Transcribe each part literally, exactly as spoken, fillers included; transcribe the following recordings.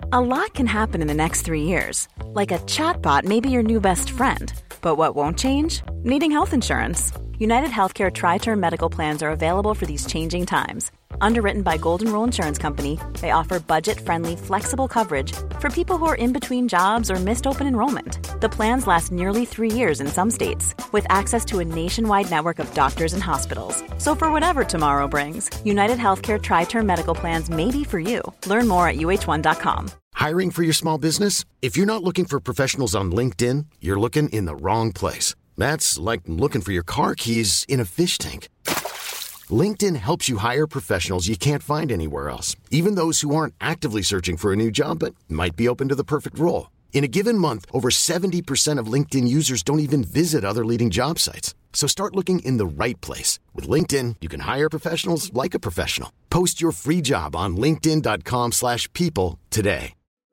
A lot can happen in the next three years. Like a chatbot may be your new best friend. But what won't change? Needing health insurance. United Healthcare Tri-Term Medical Plans are available for these changing times. Underwritten by Golden Rule Insurance Company, they offer budget-friendly, flexible coverage for people who are in between jobs or missed open enrollment. The plans last nearly three years in some states, with access to a nationwide network of doctors and hospitals. So for whatever tomorrow brings, United Healthcare Tri-Term Medical Plans may be for you. Learn more at U H one dot com. Hiring for your small business? If you're not looking for professionals on LinkedIn, you're looking in the wrong place. That's like looking for your car keys in a fish tank. LinkedIn helps you hire professionals you can't find anywhere else, even those who aren't actively searching for a new job but might be open to the perfect role. In a given month, over seventy percent of LinkedIn users don't even visit other leading job sites. So start looking in the right place. With LinkedIn, you can hire professionals like a professional. Post your free job on linkedin dot com slash people today.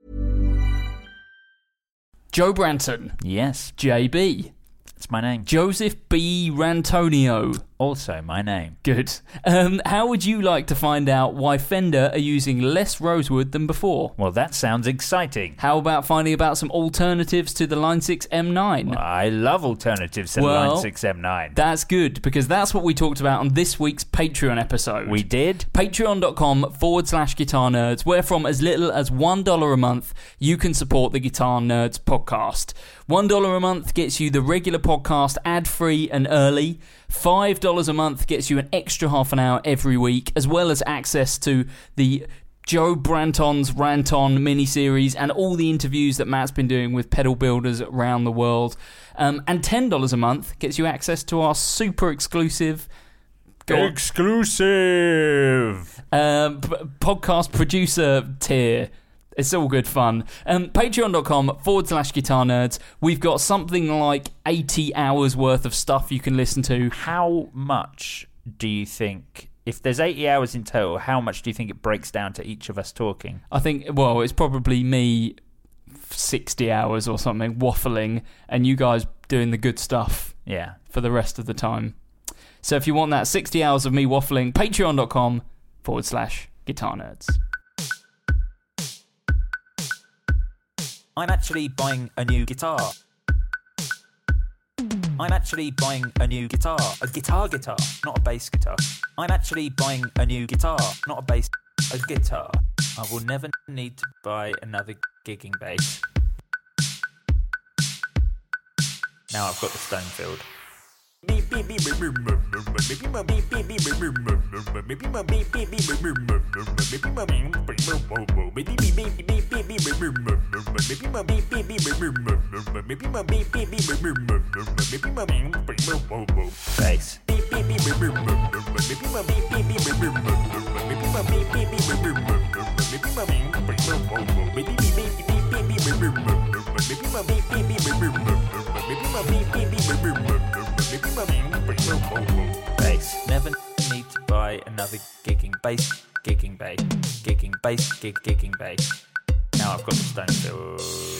Joe Branton. Yes. J B. That's my name. Joseph B. Rantonio. Also my name. Good. Um, how would you like to find out why Fender are using less rosewood than before? Well, that sounds exciting. How about finding about some alternatives to the Line six M nine? Well, I love alternatives to well, the Line six M nine. That's good, because that's what we talked about on this week's Patreon episode. We did? Patreon.com forward slash Guitar Nerds, where from as little as one dollar a month, you can support the Guitar Nerds podcast. one dollar a month gets you the regular podcast ad-free and early. five dollars a month gets you an extra half an hour every week, as well as access to the Joe Branton's Rant-On mini-series and all the interviews that Matt's been doing with pedal builders around the world. Um, and ten dollars a month gets you access to our super exclusive... Exclusive! Um, p- podcast producer tier. It's all good fun. Um, Patreon.com forward slash Guitar Nerds. We've got something like eighty hours worth of stuff you can listen to. How much do you think, if there's eighty hours in total, how much do you think it breaks down to each of us talking? I think, well, it's probably me sixty hours or something waffling, and you guys doing the good stuff. Yeah. For the rest of the time. So if you want that sixty hours of me waffling, Patreon.com forward slash Guitar Nerds. I'm actually buying a new guitar. I'm actually buying a new guitar. A guitar guitar, not a bass guitar. I'm actually buying a new guitar, not a bass, a guitar. I will never need to buy another gigging bass. Now I've got the Stonefield. Bass. Bass. Never need to buy another gigging bass, gigging bass, gigging bass, gig, gigging bass. Now I've got the Stonefield.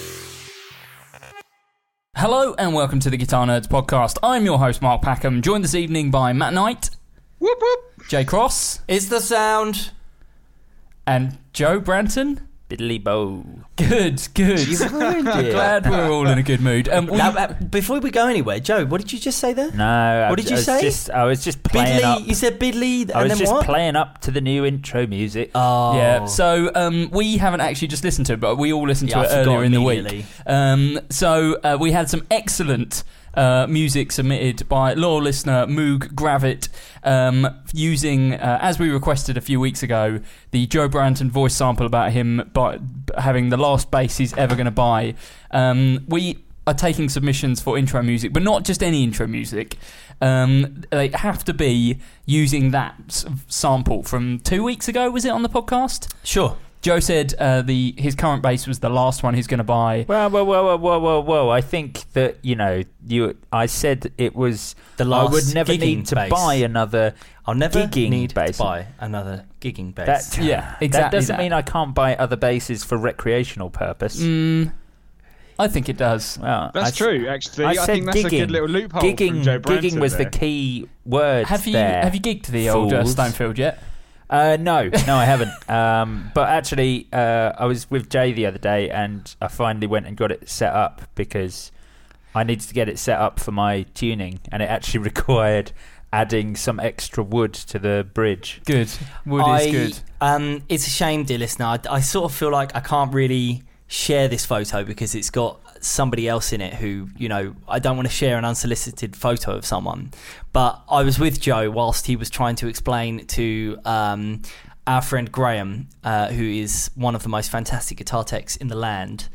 Hello and welcome to the Guitar Nerds podcast. I'm your host Mark Packham, joined this evening by Matt Knight, whoop whoop, Jay Cross, is the sound, and Joe Branton. Biddly bow. Good, good. I'm glad we're all in a good mood. Um, we, now, uh, before we go anywhere, Joe, what did you just say there? No, what I, did you I was say? Just, I was just playing Biddly, up. You said Biddly, and I was then just what? playing up to the new intro music. Oh, yeah. So um, we haven't actually just listened to it, but we all listened yeah, to I it earlier in the week. immediately. Um, so uh, we had some excellent uh, music submitted by loyal listener Moog Gravit, um, using, uh, as we requested a few weeks ago, the Joe Branton voice sample about him by, having the last bass he's ever going to buy. Um, we are taking submissions for intro music, but not just any intro music. Um, they have to be using that s- sample from two weeks ago, was it, on the podcast? Sure. Joe said uh, the his current bass was the last one he's going to buy. Well, whoa, whoa, whoa, whoa, whoa, whoa! I think that you know, you. I said it was the last. I would never gigging need to bass. buy another. I'll never gigging need bass. to buy another gigging bass. That, Yeah, exactly. That doesn't that. mean I can't buy other basses for recreational purpose. Mm, I think it does. Well, that's I, true. Actually, I, I, said think that's gigging. a good little loophole. Gigging, from Joe gigging Branton was there. the key word. Have you there, have you gigged the old uh, fools. Stonefield yet? Uh, no, no, I haven't. Um, but actually, uh, I was with Jay the other day, and I finally went and got it set up because I needed to get it set up for my tuning, and it actually required adding some extra wood to the bridge. Good. Wood I, is good. Um, it's a shame, dear listener. I, I sort of feel like I can't really share this photo because it's got somebody else in it who, you know, I don't want to share an unsolicited photo of someone. But I was with Joe whilst he was trying to explain to um, our friend Graham, uh, who is one of the most fantastic guitar techs in the land,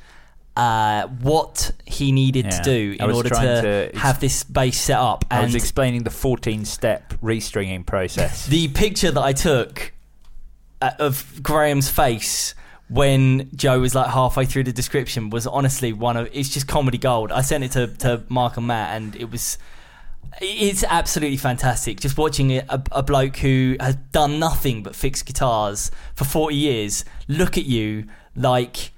Uh, what he needed Yeah. to do I in was order trying to, to ex- have this bass set up. I And was explaining the fourteen-step restringing process. the picture that I took uh, of Graham's face when Joe was like halfway through the description was honestly one of, it's just comedy gold. I sent it to, to Mark and Matt, and it was, it's absolutely fantastic. Just watching a, a, a bloke who has done nothing but fix guitars for forty years look at you like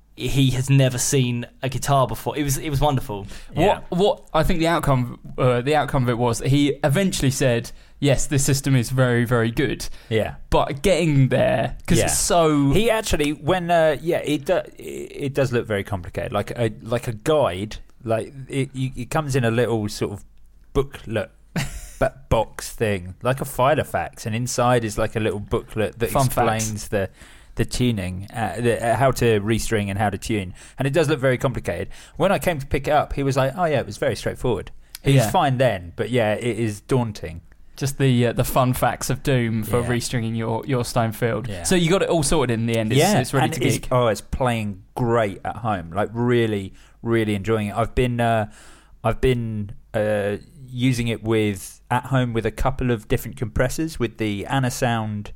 he has never seen a guitar before. It was it was wonderful. Yeah. What what I think the outcome uh, the outcome of it was that he eventually said, yes, this system is very, very good. Yeah. But getting there, because Yeah. it's so... He actually, when uh, yeah, it do, it does look very complicated. Like a like a guide, like it, it comes in a little sort of booklet but box thing, like a Filofax, and inside is like a little booklet that Fun explains facts. the the tuning, uh, the, uh, how to restring and how to tune, and it does look very complicated. When I came to pick it up, he was like, "Oh yeah, it was very straightforward." He was Yeah. fine then, but yeah, it is daunting. Just the uh, the fun facts of doom for Yeah. restringing your, your Stonefield. Yeah. So you got it all sorted in the end. It's, yeah, it's ready and to it's, gig. oh, it's playing great at home. Like really, really enjoying it. I've been, uh, I've been uh, using it with at home with a couple of different compressors with the Anasound.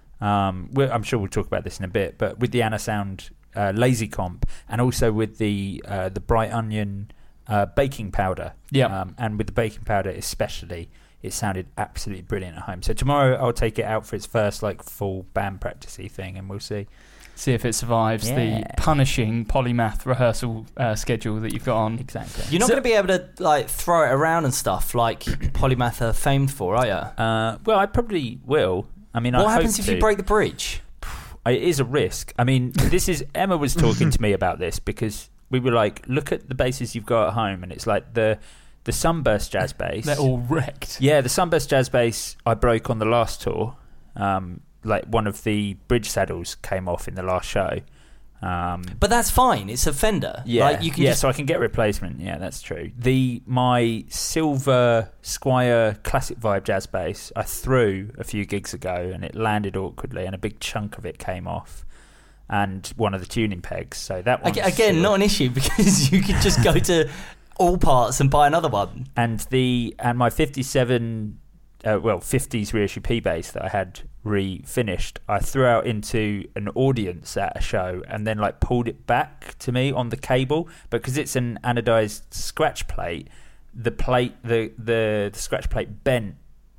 Um, we're, I'm sure we'll talk about this in a bit, but with the Anasound uh, Lazy Comp, and also with the uh, the Bright Onion uh, baking powder. Yeah. Um, and with the baking powder especially, it sounded absolutely brilliant at home. So tomorrow I'll take it out for its first like full band practicey thing, and we'll see. See if it survives Yeah. the punishing polymath rehearsal uh, schedule that you've got on. Exactly. You're not So- going to be able to like throw it around and stuff like Polymath are famed for, are you? Uh, well, I probably will. I mean, What I happens hope if you to. break the bridge? It is a risk. I mean, this is Emma was talking to me about this because we were like, look at the basses you've got at home, and it's like the the Sunburst jazz bass. They're all wrecked. Yeah, the Sunburst jazz bass I broke on the last tour. Um, like one of the bridge saddles came off in the last show. Um, But that's fine. It's a Fender. yeah, Like, you can yeah. just, So I can get replacement. Yeah, that's true. The my silver Squire classic vibe jazz bass I threw a few gigs ago, and it landed awkwardly, and a big chunk of it came off, and one of the tuning pegs. So that one Ag- again, not an issue because you could just go to All Parts and buy another one. and the and my fifty-seven, uh, well, fifties reissue P bass that I had refinished, I threw out into an audience at a show, and then like pulled it back to me on the cable, because it's an anodized scratch plate. The plate, the the, the scratch plate bent,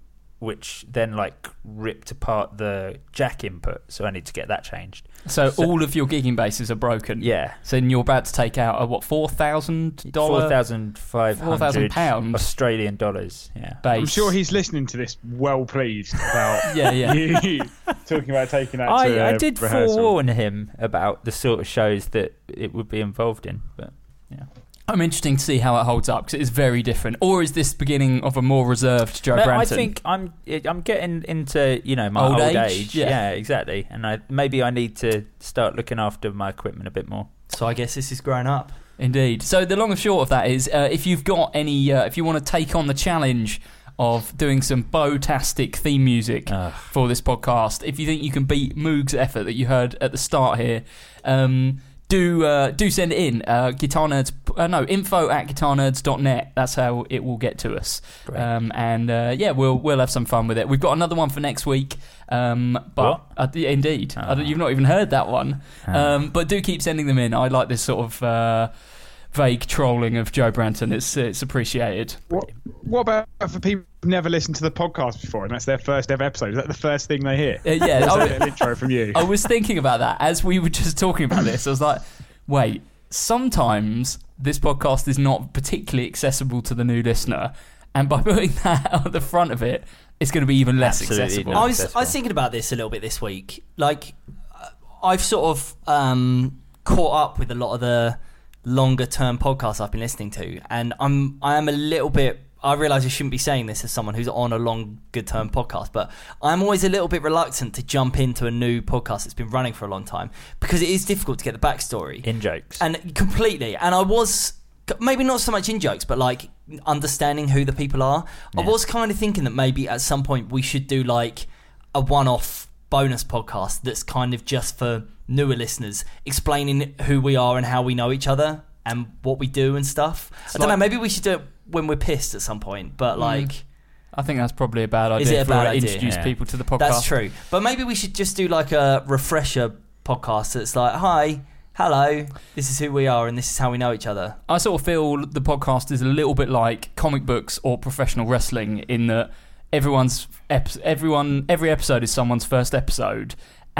which then like ripped apart the jack input. So I need to get that changed. So, So- all of your gigging basses are broken. Yeah, So then you're about to take out a what four thousand four dollar thousand five four thousand hundred pounds Australian dollars. Yeah. bass. I'm sure he's listening to this well pleased about Yeah, yeah. you talking about taking that to I, uh, I did rehearsal. forewarn him about the sort of shows that it would be involved in, but yeah. I'm interesting to see how it holds up because it is very different. Or is this the beginning of a more reserved Joe No, Branton? I think I'm I'm getting into you know my Old old, age? age. Yeah. Yeah. exactly. And I maybe I need to start looking after my equipment a bit more. So I guess this is growing up. Indeed. So the long and short of that is, uh, if you've got any, uh, if you want to take on the challenge of doing some Bow-tastic theme music Ugh. for this podcast, if you think you can beat Moog's effort that you heard at the start here, um, do uh, do send it in. Uh, Guitar Nerds, uh, no, info at guitar nerds dot net. That's how it will get to us. Great. Um, and uh, yeah, we'll we'll have some fun with it. We've got another one for next week. Um, but What? uh, yeah, indeed, I don't- Ah. you've not even heard that one. Ah. Um, but do keep sending them in. I like this sort of uh, vague trolling of Joe Branton. It's it's appreciated. What, what about for people who've never listened to the podcast before and that's their first ever episode? Is that the first thing they hear? Uh, yeah, Or I, is that an intro from you? I was thinking about that as we were just talking about this. I was like, wait, sometimes this podcast is not particularly accessible to the new listener. and by putting that at the front of it, it's going to be even less Absolutely accessible. not. I was I was thinking about this a little bit this week. Like, I've sort of um, caught up with a lot of the longer term podcasts I've been listening to, and I'm I am a little bit. I realise I shouldn't be saying this as someone who's on a longer term podcast, but I'm always a little bit reluctant to jump into a new podcast that's been running for a long time because it is difficult to get the backstory In jokes. and completely. And I was maybe not so much in jokes, but like understanding who the people are. I Yeah. was kind of thinking that maybe at some point we should do like a one-off bonus podcast that's kind of just for newer listeners, explaining who we are and how we know each other and what we do and stuff. It's I don't like- know. Maybe we should do it when we're pissed at some point. But like, I think that's probably a bad idea. Is it a for bad to idea? introduce Yeah. people to the podcast. that's true. But maybe we should just do like a refresher podcast that's like, hi, hello, this is who we are and this is how we know each other. I sort of feel the podcast is a little bit like comic books or professional wrestling in that everyone's ep- everyone every episode is someone's first episode,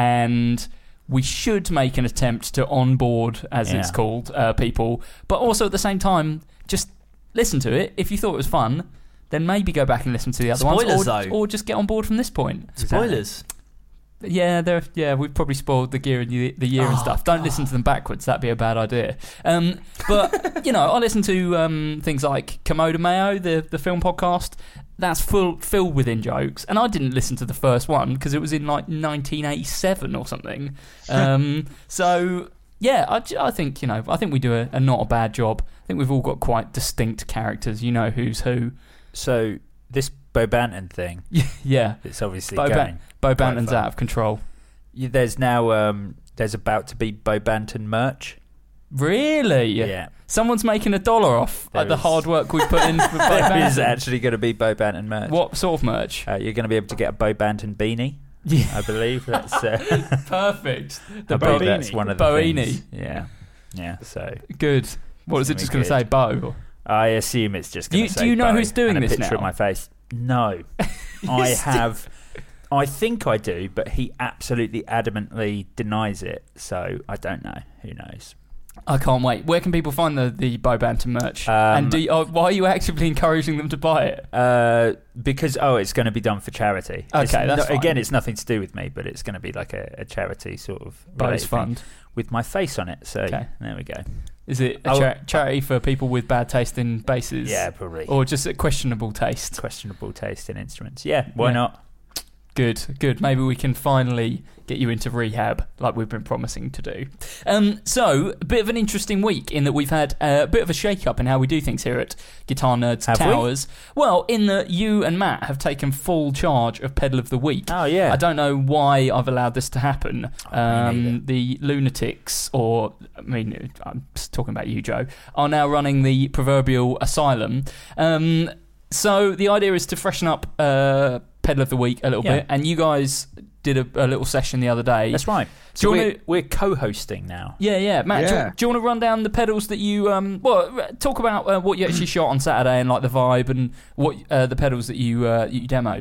and we should make an attempt to onboard, as Yeah. it's called, uh, people, but also at the same time just listen to it. If you thought it was fun, then maybe go back and listen to the other Spoilers, ones, or, though. or just get on board from this point. Spoilers. Yeah, they're, yeah, we've probably spoiled the gear and the, the year and Oh, stuff. Don't listen to them backwards; that'd be a bad idea. Um, but you know, I listen to um, things like Komodo Mayo, the the film podcast. That's full filled with in jokes, and I didn't listen to the first one because it was in like nineteen eighty-seven or something. Um, so yeah, I, j- I think you know, I think we do a, a not a bad job. I think we've all got quite distinct characters. You know who's who. So this Bo Banton thing, Yeah, it's obviously Bo, going. Ban- Bo quite Banton's fun. out of control. You- There's now um, there's about to be Bo Banton merch. Really? Yeah. Someone's making a dollar off There like the is. hard work we put in for Bo There is Banton. actually going to be Bo Banton merch. What sort of merch? Uh, you're going to be able to get a Bo Banton beanie. Yeah, I believe that's uh, perfect. I The believe Bo- that's one of the Boini. things. Yeah, yeah. So Good. What is it? It's Just gonna going to be say Bo? I assume it's just Do going you- to do say you know Bo who's doing and a this picture now? of my face. No, I have. I think I do, but he absolutely adamantly denies it. So I don't know. Who knows? I can't wait. Where can people find the the Bo Banton merch? Um, and do you, oh, why are you actively encouraging them to buy it? Uh, because oh, it's going to be done for charity. Okay, It's that's no- fine. again, it's nothing to do with me, but it's going to be like a, a charity sort of Bo's related thing fund. with my face on it. So Okay. there we go. Is it a I'll- cha- charity for people with bad taste in basses? Yeah, probably. Or just a questionable taste? Questionable taste in instruments. Yeah, why Yeah. not? Good, good. Maybe we can finally get you into rehab like we've been promising to do. Um, so, a bit of an interesting week in that we've had a bit of a shake-up in how we do things here at Guitar Nerds Have we? Towers. Well, in that you and Matt have taken full charge of Pedal of the Week. Oh yeah. I don't know why I've allowed this to happen. Oh, me Um, neither. the lunatics, or I mean, I'm just talking about you, Joe, are now running the proverbial asylum. Um, so the idea is to freshen up uh, Pedal of the Week a little Yeah. bit, and you guys did a, a little session the other day. That's right. Do So you we're, wanna- we're co-hosting now. Yeah, yeah, Matt. Do, Yeah. you, do you want to run down the pedals that you um? Well, talk about uh, what you actually shot on Saturday and like the vibe and what uh, the pedals that you uh, you demoed.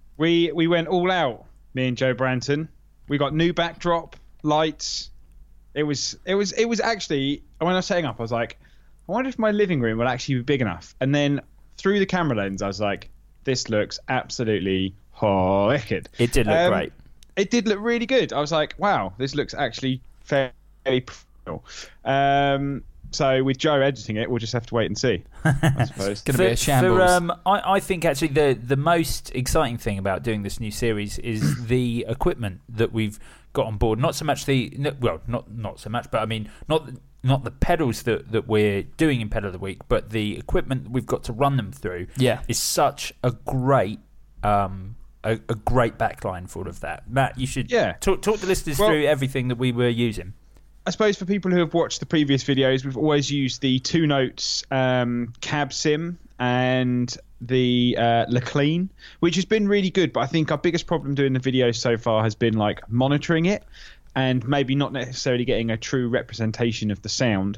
We we went all out, me and Joe Branton. We got new backdrop, lights. It was it was it was actually, when I was setting up, I was like, I wonder if my living room will actually be big enough. And then through the camera lens, I was like, this looks absolutely wicked. It did look Um, great. It did look really good. I was like, wow, this looks actually fairly professional. Um, so with Joe editing it, we'll just have to wait and see, I suppose. Gonna be a shambles. um, I, I think actually the the most exciting thing about doing this new series is the equipment that we've got on board. Not so much the no, well, not not so much, but I mean not not the pedals that, that we're doing in Pedal of the Week, but the equipment that we've got to run them through. Yeah. is such a great um a, a great backline for all of that. Matt, you should Yeah. talk talk the listeners Well- through everything that we were using. I suppose for people who have watched the previous videos, we've always used the Two Notes um, cab sim and the uh, Leclean, which has been really good. But I think our biggest problem doing the videos so far has been like monitoring it and maybe not necessarily getting a true representation of the sound.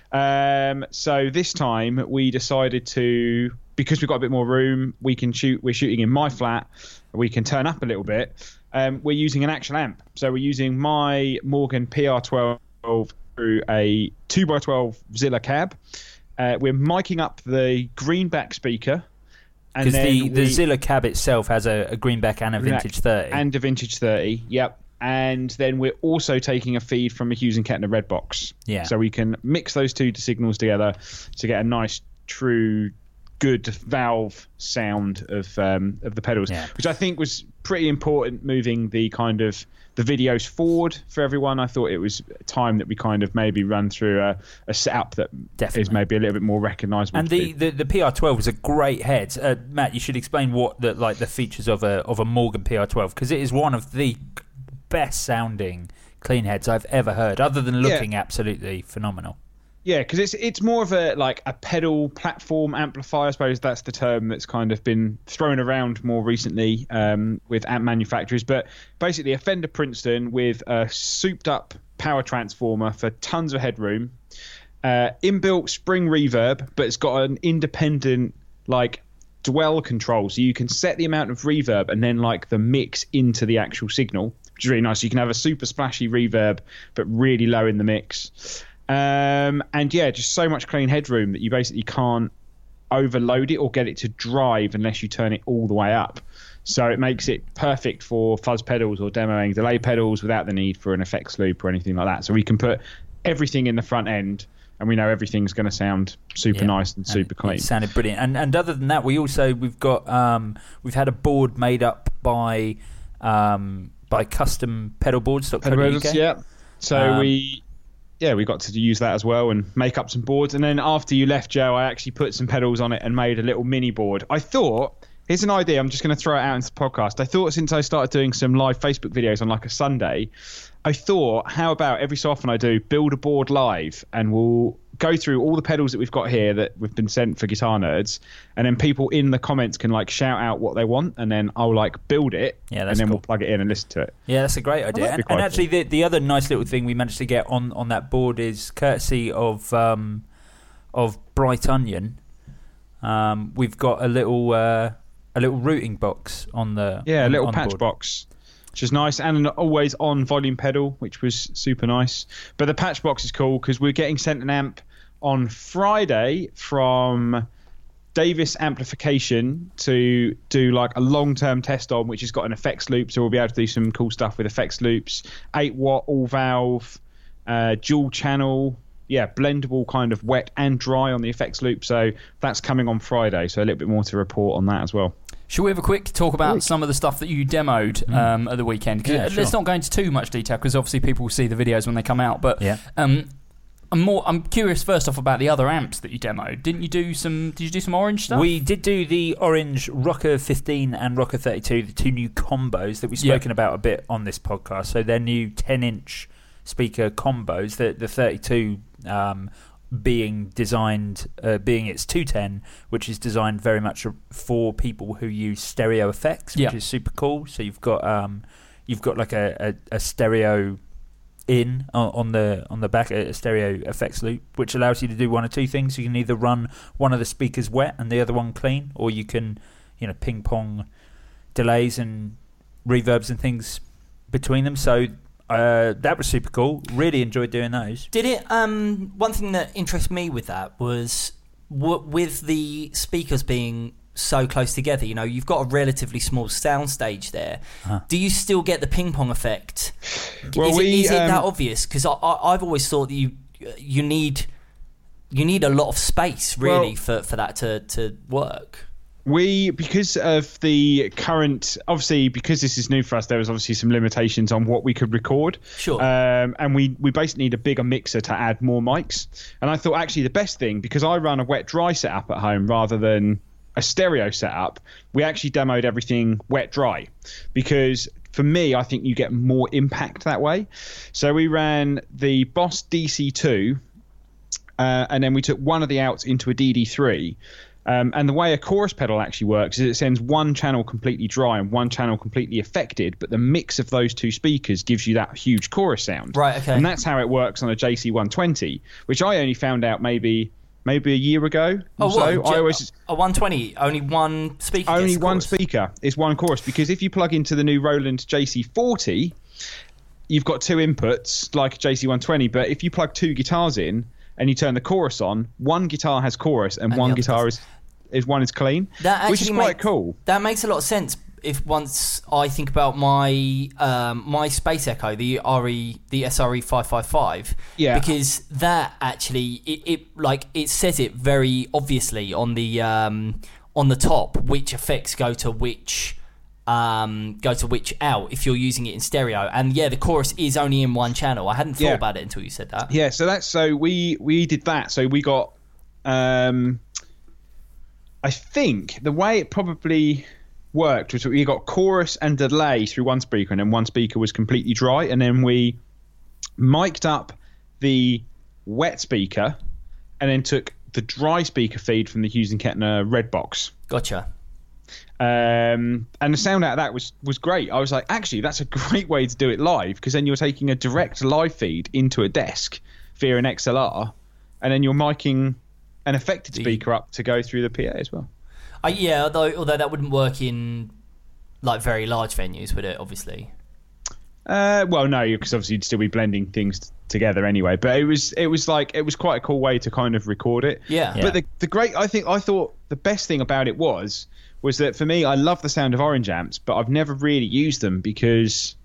Um, so this time we decided to, because we've got a bit more room, we can shoot. We're shooting in my flat. We can turn up a little bit. Um, we're using an actual amp. So we're using my Morgan P R twelve through a two by twelve Zilla cab. Uh, we're miking up the greenback speaker And Because the, we, the Zilla cab itself has a, a greenback and a vintage thirty. And a vintage thirty, yep. And then we're also taking a feed from a Hughes and Kettner red box. Yeah. So we can mix those two signals together to get a nice, true, good valve sound of um, of the pedals, Yeah. which I think was pretty important, moving the kind of the videos forward for everyone. I thought it was time that we kind of maybe run through a, a setup that Definitely. is maybe a little bit more recognisable. And the, the, the P R twelve was a great head. Uh, Matt, you should explain what the like the features of a of a Morgan P R twelve, because it is one of the best sounding clean heads I've ever heard, other than looking Yeah. absolutely phenomenal. Yeah, because it's it's more of a like a pedal platform amplifier. I suppose that's the term that's kind of been thrown around more recently um, with amp manufacturers. But basically, a Fender Princeton with a souped up power transformer for tons of headroom, uh, inbuilt spring reverb, but it's got an independent like dwell control, so you can set the amount of reverb and then like the mix into the actual signal, which is really nice. You can have a super splashy reverb, but really low in the mix. Um, and yeah, just so much clean headroom that you basically can't overload it or get it to drive unless you turn it all the way up. So it makes it perfect for fuzz pedals or demoing delay pedals without the need for an effects loop or anything like that. So we can put everything in the front end, and we know everything's going to sound super Yeah. nice and super And clean. It sounded brilliant. And and other than that, we also we've got um, we've had a board made up by um, by custom pedal boards. Pedal pedals, yeah. So Um, we yeah we got to use that as well and make up some boards. And then after you left, Joe, I actually put some pedals on it and made a little mini board. I thought, here's an idea, I'm just going to throw it out into the podcast. I thought since I started doing some live Facebook videos on like a Sunday, I thought, how about every so often I do build a board live, and we'll go through all the pedals that we've got here that we've been sent for Guitar Nerds, and then people in the comments can like shout out what they want, and then I'll like build it, Yeah, and that's then cool. we'll plug it in and listen to it. Yeah, that's a great idea. that'd be And, quite and actually, the the other nice little thing we managed to get on, on that board is courtesy of um, of Bright Onion. Um, we've got a little uh, a little routing box on the Yeah, a on, little on the patch board. box, which is nice, and an always on volume pedal, which was super nice. But the patch box is cool because we're getting sent an amp on Friday from Davis Amplification to do like a long-term test on, which has got an effects loop, so we'll be able to do some cool stuff with effects loops. Eight watt all valve, uh, dual channel. Yeah, blendable kind of wet and dry on the effects loop. So that's coming on Friday. So a little bit more to report on that as well. Shall we have a quick talk about some of the stuff that you demoed um, at the weekend? 'Cause Yeah, let's sure. not go into too much detail because obviously people will see the videos when they come out. But Yeah. um, I'm more. I'm curious first off about the other amps that you demoed. Didn't you do some? Did you do some orange stuff? We did do the Orange Rocker fifteen and Rocker thirty-two, the two new combos that we've Yeah. spoken about a bit on this podcast. So they're new ten-inch speaker combos. The the thirty-two um, being designed, uh, being its two ten, which is designed very much for people who use stereo effects, which Yeah. is super cool. So you've got um, you've got like a, a, a stereo in on on the on the back, a stereo effects loop, which allows you to do one or two things. You can either run one of the speakers wet and the other one clean, or you can, you know, ping pong delays and reverbs and things between them. So uh, that was super cool. Really enjoyed doing those. Did it? Um, one thing that interests me with that was w- with the speakers being so close together. You know, you've got a relatively small soundstage there. Uh-huh. Do you still get the ping pong effect? Well, is, we, it, is it um, that obvious? Because I, I, I've always thought that you you need you need a lot of space really Well- for, for that to, to work. We, because of the current, obviously, because this is new for us, there was obviously some limitations on what we could record. Sure. Um, and we, we basically need a bigger mixer to add more mics. And I thought actually the best thing, because I run a wet dry setup at home rather than a stereo setup, we actually demoed everything wet dry. Because for me, I think you get more impact that way. So we ran the Boss D C two, uh, and then we took one of the outs into a D D three. Um, and the way a chorus pedal actually works is it sends one channel completely dry and one channel completely affected, but the mix of those two speakers gives you that huge chorus sound. Right, okay. And that's how it works on a J C one twenty, which I only found out maybe maybe a year ago or Oh, so. what? I always A one twenty, only one speaker. only gets the one chorus. speaker is one chorus, because if you plug into the new Roland J C forty, you've got two inputs like a J C one twenty, but if you plug two guitars in and you turn the chorus on, one guitar has chorus and, And one the other guitar is is one is clean, That which is actually quite make- cool. That makes a lot of sense. If once I think about my um, my Space Echo, the R E, the S R E five five five, Yeah. because that actually it, it like it says it very obviously on the um, on the top which effects go to which um, go to which out if you're using it in stereo. And yeah, the chorus is only in one channel. I hadn't thought Yeah. about it until you said that. Yeah, so that's so we we did that. So we got, um, I think the way it probably worked was that we got chorus and delay through one speaker, and then one speaker was completely dry, and then we mic'd up the wet speaker, and then took the dry speaker feed from the Hughes and Kettner red box. Gotcha. Um, and the sound out of that was was great. I was like, actually, that's a great way to do it live, because then you're taking a direct live feed into a desk via an X L R, and then you're miking an affected speaker up to go through the P A as well. Uh, yeah, although although that wouldn't work in like very large venues, would it? Obviously. Uh, well, no, because obviously you'd still be blending things t- together anyway. But it was it was like it was quite a cool way to kind of record it. Yeah. But the the great I think I thought the best thing about it was was that for me I love the sound of Orange amps, but I've never really used them because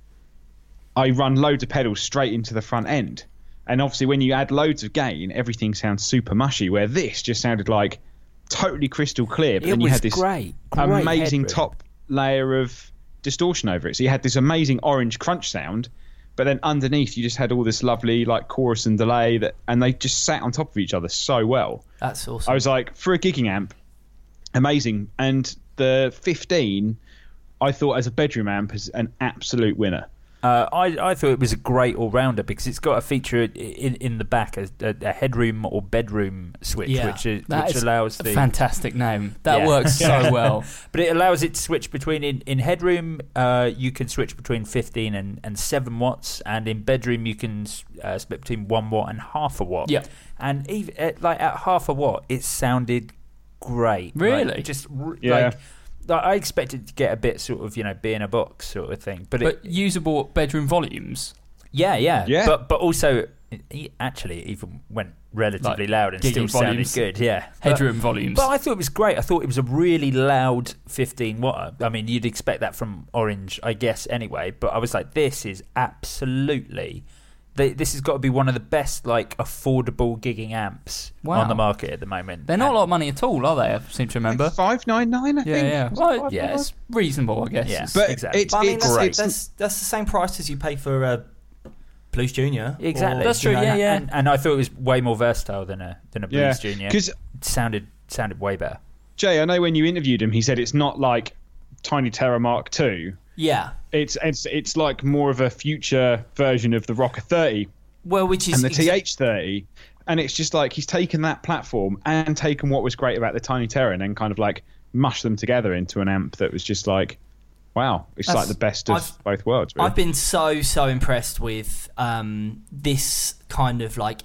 I run loads of pedals straight into the front end, and obviously when you add loads of gain, everything sounds super mushy. Where this just sounded like totally crystal clear, but It then you was had this great, great amazing headroom. top layer of distortion over it. So you had this amazing orange crunch sound, but then underneath you just had all this lovely like chorus and delay that, and they just sat on top of each other so well. That's awesome. I was like, for a gigging amp, amazing. And the fifteen, I thought as a bedroom amp is an absolute winner. Uh, I, I thought it was a great all-rounder because it's got a feature in in the back, a, a headroom or bedroom switch, Yeah. which is, That which is allows a the fantastic name. That Yeah. works so well. But it allows it to switch between in, in headroom. Uh, you can switch between fifteen and, and seven watts, and in bedroom you can uh, split between one watt and half a watt. Yeah. And even at, like at half a watt, it sounded great. Really? Like, just r- Yeah. like. like, I expected to get a bit sort of, you know, be in a box sort of thing, but, But it, usable bedroom volumes. yeah, yeah, Yeah. But but also, it, it actually even went relatively Like loud and still gigging sounded volumes. good. Yeah, Headroom but, volumes. But I thought it was great. I thought it was a really loud fifteen watt. I mean, you'd expect that from Orange, I guess, anyway. But I was like, this is absolutely. They, this has got to be one of the best, like, affordable gigging amps Wow. on the market at the moment. They're not And- a lot of money at all, are they? I seem to remember. five ninety-nine, I Yeah, think. yeah. Was it Well, five yeah, ninety-nine? it's reasonable, I guess. Yeah. It's- But exactly. it's, But I mean, it's, that's, it's that's that's the same price as you pay for uh, Blues Junior. Exactly. or, That's you true, know, yeah, yeah. And, and I thought it was way more versatile than a than a yeah, Blues Junior. because It sounded sounded way better. Jay, I know when you interviewed him, he said it's not like Tiny Terror Mark two. Yeah. It's it's it's like more of a future version of the Rocker thirty Well, which is and the exa- T H thirty, and it's just like he's taken that platform and taken what was great about the Tiny Terror and then kind of like mushed them together into an amp that was just like, wow, it's That's- like the best of I've- both worlds. Really. I've been so so impressed with um, this kind of like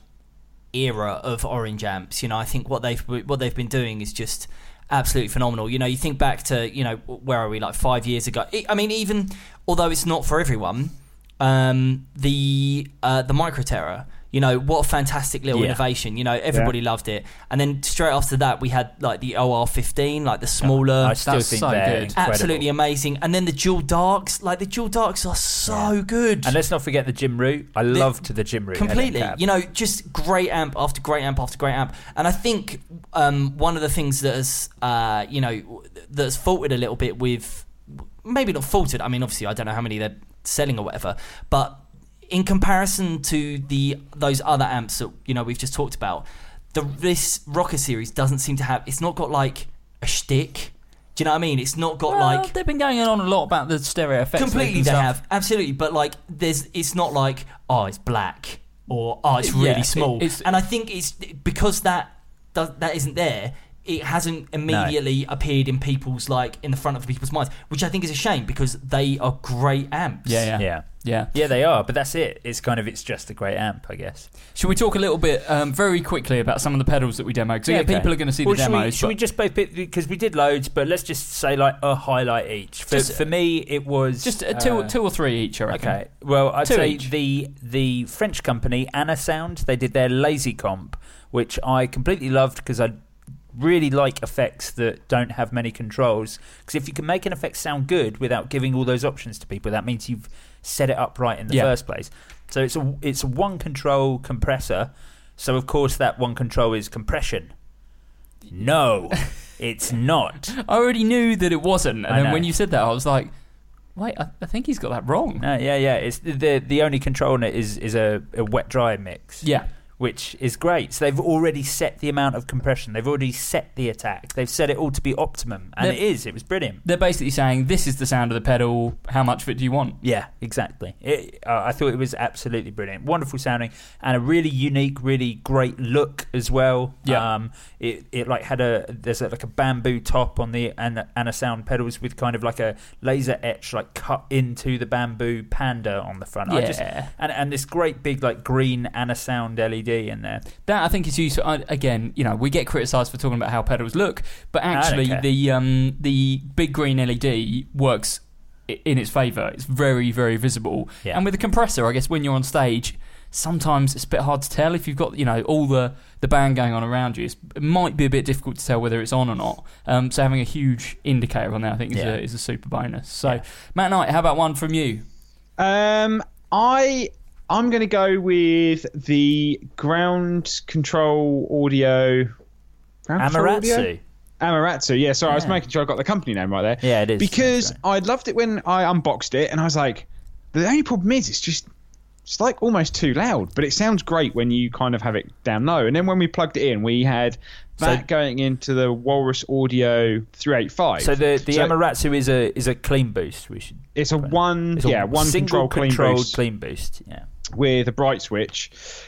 era of Orange amps. You know, I think what they've what they've been doing is just absolutely phenomenal. You know, you think back to, you know, where are we, like five years ago? I I mean, even although it's not for everyone, um, the uh, the Micro Terror. You know, what a fantastic little Yeah. innovation. You know, everybody Yeah. loved it. And then straight after that, we had like the O R fifteen, like the smaller. I still That's think so they're good. incredible. Absolutely amazing. And then the Dual Darks, like the Dual Darks are so good. And let's not forget the Jim Root. I loved the Jim Root. Completely. Helen Cab. You know, just great amp after great amp after great amp. And I think um, one of the things that has, uh, you know, that's faulted a little bit with, maybe not faulted, I mean, obviously, I don't know how many they're selling or whatever, but in comparison to the those other amps that, you know, we've just talked about, the this Rocker series doesn't seem to have, it's not got like a shtick. Do you know what I mean? It's not got Well, like... they've been going on a lot about the stereo effects. Completely, and they stuff. have, absolutely. But like, there's, it's not like, oh, it's black or oh, it's Yeah, really it- small. it's- and I think it's because that does, that isn't there. It hasn't immediately appeared in people's like in the front of people's minds, which I think is a shame because they are great amps. Yeah, yeah, Yeah. yeah. Yeah, they are, but that's it. It's kind of, it's just a great amp, I guess. Should we talk a little bit, um, very quickly, about some of the pedals that we demoed? So yeah, okay. people are going to see Well, the should demos. We, should we but just both pick, because we did loads, but let's just say like a highlight each. For, Just- for me, it was just uh, two, uh, two or three each, I reckon. Okay. Well, I'd Two say each. the the French company Anasound, they did their Lazy Comp, which I completely loved because I really like effects that don't have many controls, because if you can make an effect sound good without giving all those options to people, that means you've set it up right in the Yeah. first place. So it's a it's a one control compressor. So of course that one control is compression. No, it's not. I already knew that it wasn't, and I then know. when you said that, I was like, wait, I, I think he's got that wrong. No, yeah, yeah. It's the the only control on it is is a, a wet dry mix. Yeah. Which is great. So they've already set the amount of compression. They've already set the attack. They've set it all to be optimum, and They're- it is. It was brilliant. They're basically saying, this is the sound of the pedal, how much of it do you want? Yeah, exactly. It, uh, I thought it was absolutely brilliant, wonderful sounding, and a really unique, really great look as well. Yeah. Um, it it like had a there's a, like a bamboo top on the and and a sound pedals with kind of like a laser etch like cut into the bamboo panda on the front. I just, Yeah. and and this great big like green Anasound L E D in there. That I think is useful. I, again, you know, we get criticised for talking about how pedals look, but don't actually, care. the um, the big green L E D works i- in its favour. It's very, very visible. Yeah. And with the compressor, I guess when you're on stage, sometimes it's a bit hard to tell if you've got, you know, all the, the band going on around you. It's, it might be a bit difficult to tell whether it's on or not. Um, so having a huge indicator on there, I think, is, Yeah. a, is a super bonus. So, Yeah. Matt Knight, how about one from you? Um, I I'm going to go with the ground control audio. Ground control audio? Amaratsu. Amaratsu. Yeah, sorry, I was Yeah. making sure I got the company name right there. Yeah, it is. Because That's right. I loved it when I unboxed it, and I was like, the only problem is it's just it's like almost too loud, but it sounds great when you kind of have it down low. And then when we plugged it in, we had that So- going into the Walrus Audio three eighty-five. So the the So Amaratsu is a is a clean boost. We should. it's a one, It's a yeah, one single control clean controlled boost clean boost. Yeah. with a bright switch.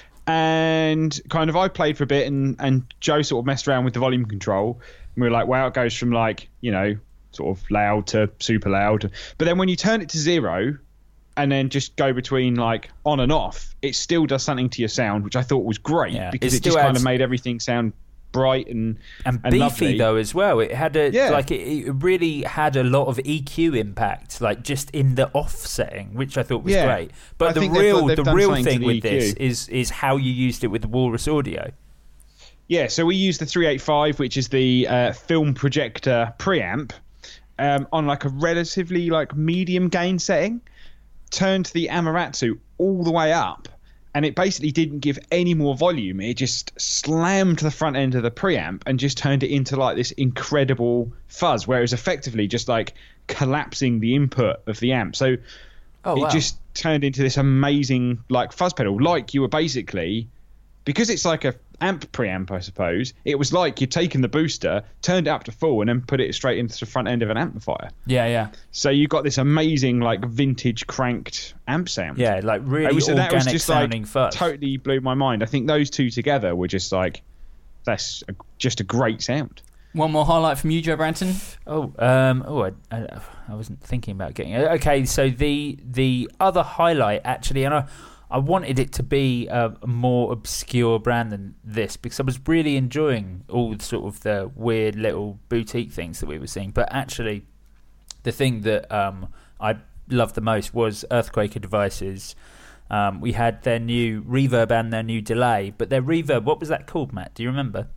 And kind of I played for a bit, and, and Joe sort of messed around with the volume control. And we were like, wow, it goes from like, you know, sort of loud to super loud. But then when you turn it to zero and then just go between like on and off, it still does something to your sound, which I thought was great Yeah, because it it, just still kind adds- of made everything sound bright and And, and beefy lovely. though as well. It had a Yeah. like it, it really had a lot of E Q impact, like just in the off setting, which I thought was Yeah. great. But I the think they've- real they've the done real something to thing the with E Q. this is is how you used it with the Walrus Audio. Yeah, so we use the three eighty-five, which is the uh, film projector preamp, um, on like a relatively like medium gain setting. Turned the Amaratsu all the way up, and it basically didn't give any more volume. It just slammed the front end of the preamp and just turned it into like this incredible fuzz, where it was effectively just like collapsing the input of the amp. So Oh, it wow. just turned into this amazing like fuzz pedal, like you were basically, because it's like a amp preamp, I suppose. It was like you'd taken the booster, turned it up to full, and then put it straight into the front end of an amplifier. Yeah, yeah. So you got this amazing like vintage cranked amp sound. Yeah, like really It was- organic that was just sounding like fuzz. totally blew my mind. I think those two together were just like that's a, just a great sound. One more highlight from you, Joe Branton. Oh, um, oh, I, I, I wasn't thinking about getting it. Okay, so the the other highlight actually, and I, I wanted it to be a, a more obscure brand than this because I was really enjoying all sort of the weird little boutique things that we were seeing. But actually, the thing that um, I loved the most was Earthquaker Devices. Um, we had their new reverb and their new delay, but their reverb, what was that called, Matt? Do you remember?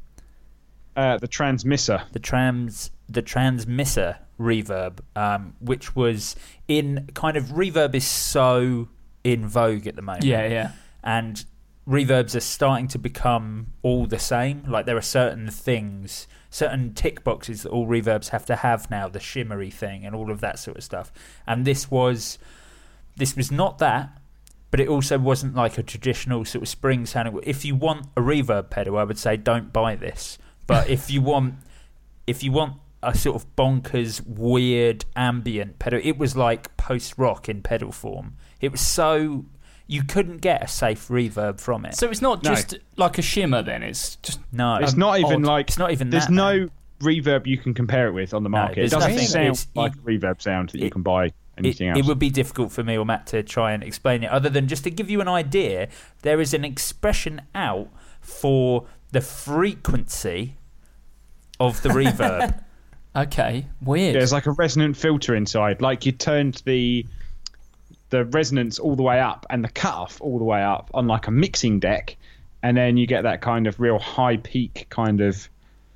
Uh, the transmitter. the trans the transmitter reverb, um, which was in kind of reverb is so in vogue at the moment. Yeah, yeah. And reverbs are starting to become all the same. Like there are certain things, certain tick boxes that all reverbs have to have now, the shimmery thing and all of that sort of stuff. And this was this was not that, but it also wasn't like a traditional sort of spring sounding. If you want a reverb pedal, I would say don't buy this. But if you want, if you want a sort of bonkers, weird ambient pedal, it was like post rock in pedal form. It was so you couldn't get a safe reverb from it. So it's not No. just like a shimmer then, it's just... no, It's um, not even odd. like it's not even. There's that, no man. reverb you can compare it with on the market. it there's doesn't nothing. sound It's- like you- a reverb sound that you it- can buy It, anything it else. would be difficult for me or Matt to try and explain it. Other than just to give you an idea, there is an expression out for the frequency of the reverb. Okay, weird. There's like a resonant filter inside. Like you turned the the resonance all the way up and the cutoff all the way up on like a mixing deck, and then you get that kind of real high peak kind of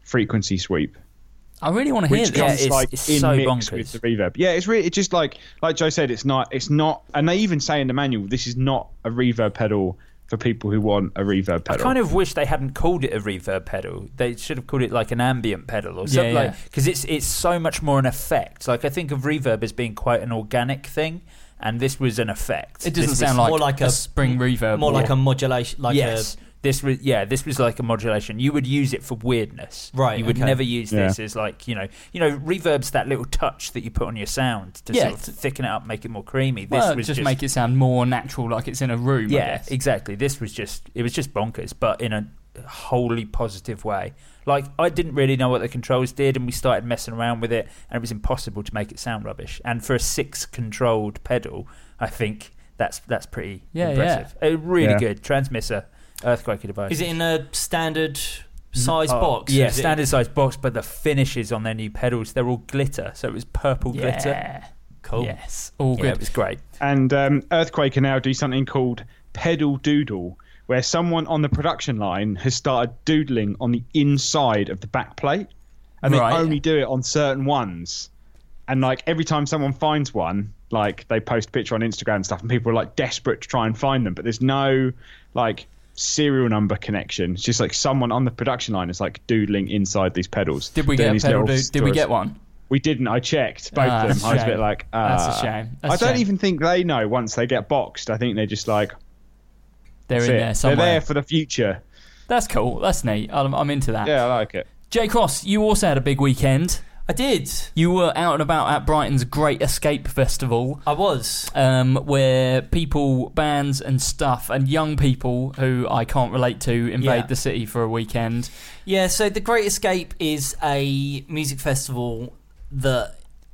frequency sweep. I really want to hear Which this. comes Yeah, it's- like it's in so mix bonkers. with the reverb. Yeah, it's really it's just like like Joe said, it's not it's not, and they even say in the manual this is not a reverb pedal for people who want a reverb I pedal. kind of wish they hadn't called it a reverb pedal. They should have called it like an ambient pedal or something, Yeah, like because it's it's so much more an effect. Like I think of reverb as being quite an organic thing, and this was an effect. It doesn't This sound was, like, more like a, a- spring reverb. More or- like a modulation, like yes. This was yeah. This was like a modulation. You would use it for weirdness, Right, You would okay. never use Yeah. this as like you know, you know, reverb's that little touch that you put on your sound to Yeah, sort of it's- thicken it up, make it more creamy. This well, was just, just make it sound more natural, like it's in a room. I yeah, guess. exactly. This was just it was just bonkers, but in a wholly positive way. Like I didn't really know what the controls did, and we started messing around with it, and it was impossible to make it sound rubbish. And for a six-controlled pedal, I think that's that's pretty Yeah, impressive. Uh, really Yeah. good transmitter, earthquaker device. Is it in a standard size Oh, box? Yeah, Is it- standard size box, but the finishes on their new pedals, they're all glitter. So it was purple glitter. Yeah. Cool. Yes. All Yeah, good. it was great. And um, Earthquaker now do something called pedal doodle, where someone on the production line has started doodling on the inside of the back plate, and Right. they only do it on certain ones. And like every time someone finds one, like they post a picture on Instagram and stuff, and people are like desperate to try and find them, but there's no like serial number connection. It's just like someone on the production line is like doodling inside these pedals. Did we doing get a these pedal? little Do, did we stories. get one? We didn't. I checked both Ah, of that's them. a I was a shame. bit like, That's a uh, shame. That's I a don't shame. even think they know once they get boxed. I think they're just like, They're that's in it. there somewhere. They're there for the future. That's cool. That's neat. I'm, I'm into that. Yeah, I like it. Jay Cross, you also had a big weekend. I did. You were out and about at Brighton's Great Escape Festival, I was. um, where people, bands and stuff, and young people who I can't relate to invade Yeah. the city for a weekend. Yeah, so The Great Escape is a music festival that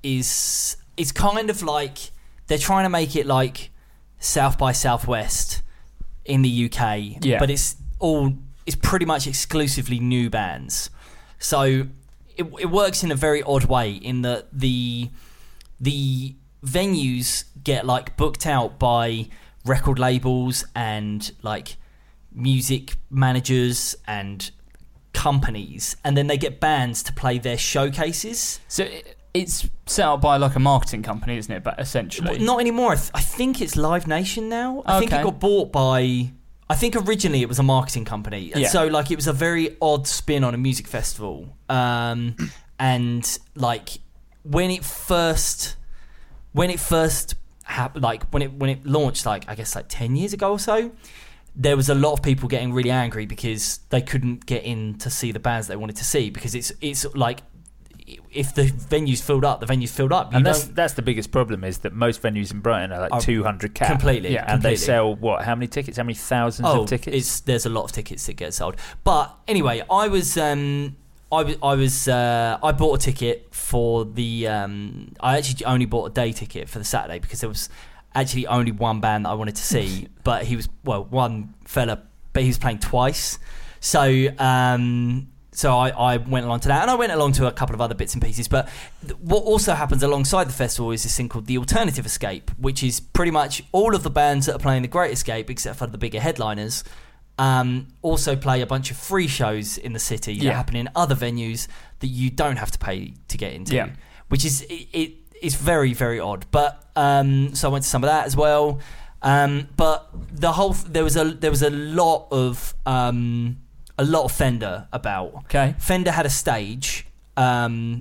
is it's kind of like they're trying to make it like South by Southwest in the U K, Yeah. but it's all it's pretty much exclusively new bands. So it, it works in a very odd way in that the the venues get like booked out by record labels and like music managers and companies, and then they get bands to play their showcases. So it, it's set up by like a marketing company, isn't it? But essentially, Not anymore. I, th- I think it's Live Nation now. I think Okay. it got bought by. I think originally it was a marketing company, and Yeah. so like it was a very odd spin on a music festival. Um, and like when it first, when it first happened, like when it when it launched, like I guess like ten years ago or so, there was a lot of people getting really angry because they couldn't get in to see the bands they wanted to see because it's it's like if the venue's filled up, the venue's filled up. You And that's don't- that's the biggest problem is that most venues in Brighton are like Are two hundred cap. completely, Yeah, and completely. they sell what? How many tickets? How many thousands oh, of tickets? It's, there's a lot of tickets that get sold. But anyway, I was um, I was I was uh, I bought a ticket for the. Um, I actually only bought a day ticket for the Saturday because there was actually only one band that I wanted to see, but he was well one fella, but he was playing twice. So um, so I, I went along to that, and I went along to a couple of other bits and pieces. But th- what also happens alongside the festival is this thing called the Alternative Escape, which is pretty much all of the bands that are playing the Great Escape, except for the bigger headliners, um, also play a bunch of free shows in the city that Yeah. happen in other venues that you don't have to pay to get into, Yeah. which is it, it is very very odd. But um, so I went to some of that as well. Um, but the whole there was a there was a lot of um, a lot of Fender about. okay. Fender had a stage, um,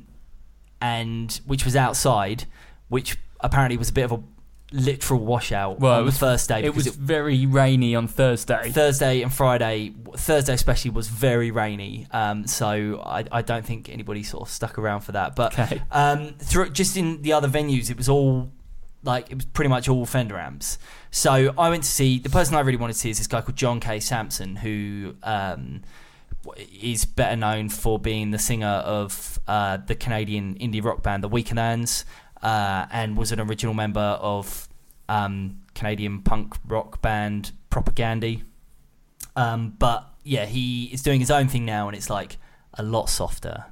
and which was outside, which apparently was a bit of a literal washout Well, on it was the first day. It because was very rainy on Thursday. Thursday and Friday. Thursday especially was very rainy, um, so I, I don't think anybody sort of stuck around for that. But Okay. um, through just in the other venues, it was all like it was pretty much all Fender amps. So I went to see the person I really wanted to see is this guy called John K. Sampson, who um, is better known for being the singer of uh, the Canadian indie rock band The Weakerthans, uh, and was an original member of um, Canadian punk rock band Propaganda. Um, but yeah, he is doing his own thing now, and it's like a lot softer.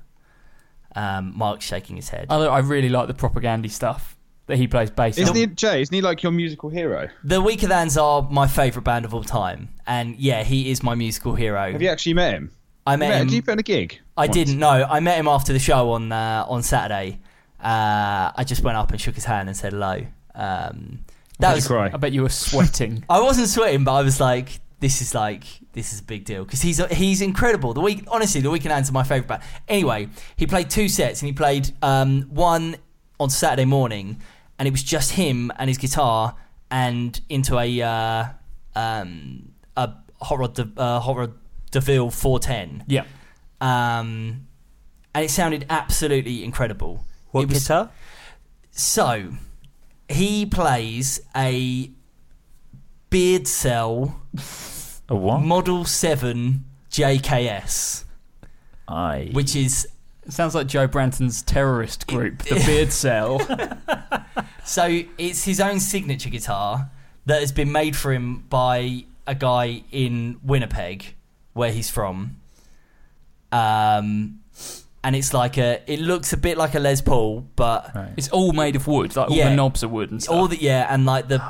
Um, Mark's shaking his head. I, I really like the Propaganda stuff that he plays bass Isn't on. he, Jay? Isn't he like your musical hero? The Weakerthans are my favourite band of all time, and yeah, he is my musical hero. Have you actually met him? I met yeah, him. Did you put on a gig? I once? didn't know. I met him after the show on uh, on Saturday. Uh, I just went up and shook his hand and said hello. Um, that Did was. you cry? I bet you were sweating. I wasn't sweating, but I was like, "This is like, this is a big deal," because he's he's incredible. The week, honestly, the Weekend Ants are my favourite band. Anyway, he played two sets, and he played um, one on Saturday morning, and it was just him and his guitar, and into a uh, um, a Hot Rod De, uh, Hot Rod DeVille four ten. Yeah. Um, and it sounded absolutely incredible. What it was, guitar? So, he plays a Beard Cell A what? Model seven J K S, I. which is... It sounds like Joe Branton's terrorist group, the Beard Cell. So, it's his own signature guitar that has been made for him by a guy in Winnipeg, where he's from. Um... And it's like a, it looks a bit like a Les Paul, but Right. It's all made of wood, like all Yeah. the knobs are wood and stuff. all the yeah, and like the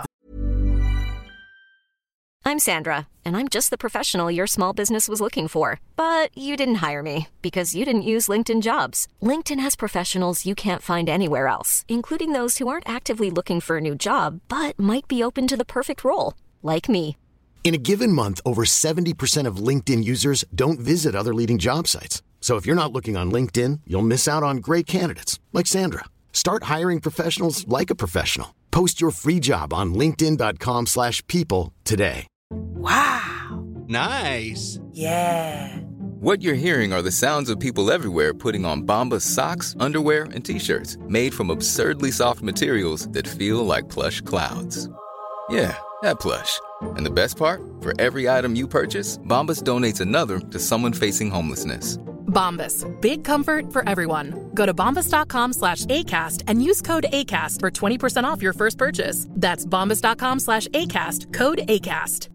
I'm Sandra, and I'm just the professional your small business was looking for. But you didn't hire me because you didn't use LinkedIn Jobs. LinkedIn has professionals you can't find anywhere else, including those who aren't actively looking for a new job, but might be open to the perfect role, like me. In a given month, over seventy percent of LinkedIn users don't visit other leading job sites. So if you're not looking on LinkedIn, you'll miss out on great candidates like Sandra. Start hiring professionals like a professional. Post your free job on linkedin dot com slash people today. Wow. Nice. Yeah. What you're hearing are the sounds of people everywhere putting on Bombas socks, underwear, and T-shirts made from absurdly soft materials that feel like plush clouds. Yeah, that plush. And the best part? For every item you purchase, Bombas donates another to someone facing homelessness. Bombas. Big comfort for everyone. Go to bombas.com slash ACAST and use code ACAST for twenty percent off your first purchase. That's bombas.com slash ACAST. Code ACAST.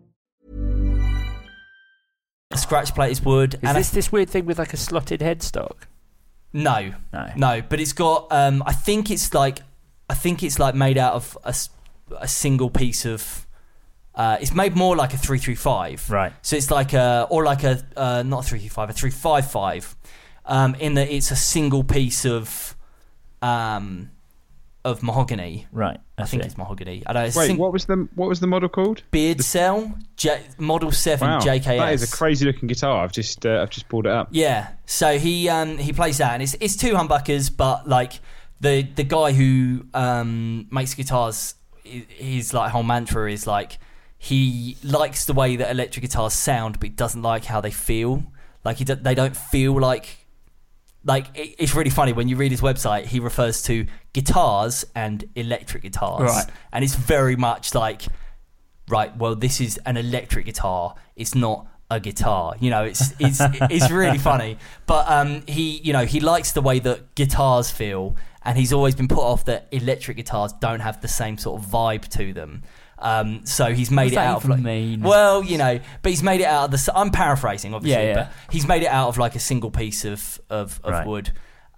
scratch plate is wood. Is and this I, this weird thing with like a slotted headstock? No, No. no. But it's got. Um, I think it's like. I think it's like made out of a, s- a single piece of. Uh, it's made more like a three three five. Right. So it's like a or like a uh, not a three three five, a three five five. Um, in that it's a single piece of. Um, of mahogany. Right. I think it's mahogany. I don't know. It's Wait, sing- what was the what was the model called? Beard Cell J- Model Seven Wow, J K S. that is a crazy looking guitar. I've just uh, I've just pulled it up. Yeah, so he um, he plays that, and it's it's two humbuckers, but like the the guy who um, makes guitars, his like whole mantra is like he likes the way that electric guitars sound, but he doesn't like how they feel. Like he do, they don't feel like like it, it's really funny when you read his website. He refers to guitars and electric guitars, Right. and it's very much like right. Well, this is an electric guitar. It's not a guitar, you know. It's it's it's really funny, but um, he you know he likes the way that guitars feel, and he's always been put off that electric guitars don't have the same sort of vibe to them. Um, so he's made What does it that out of even like, mean? well, you know, but he's made it out of the. I'm paraphrasing, obviously, Yeah, yeah. but he's made it out of like a single piece of of, of Right. wood.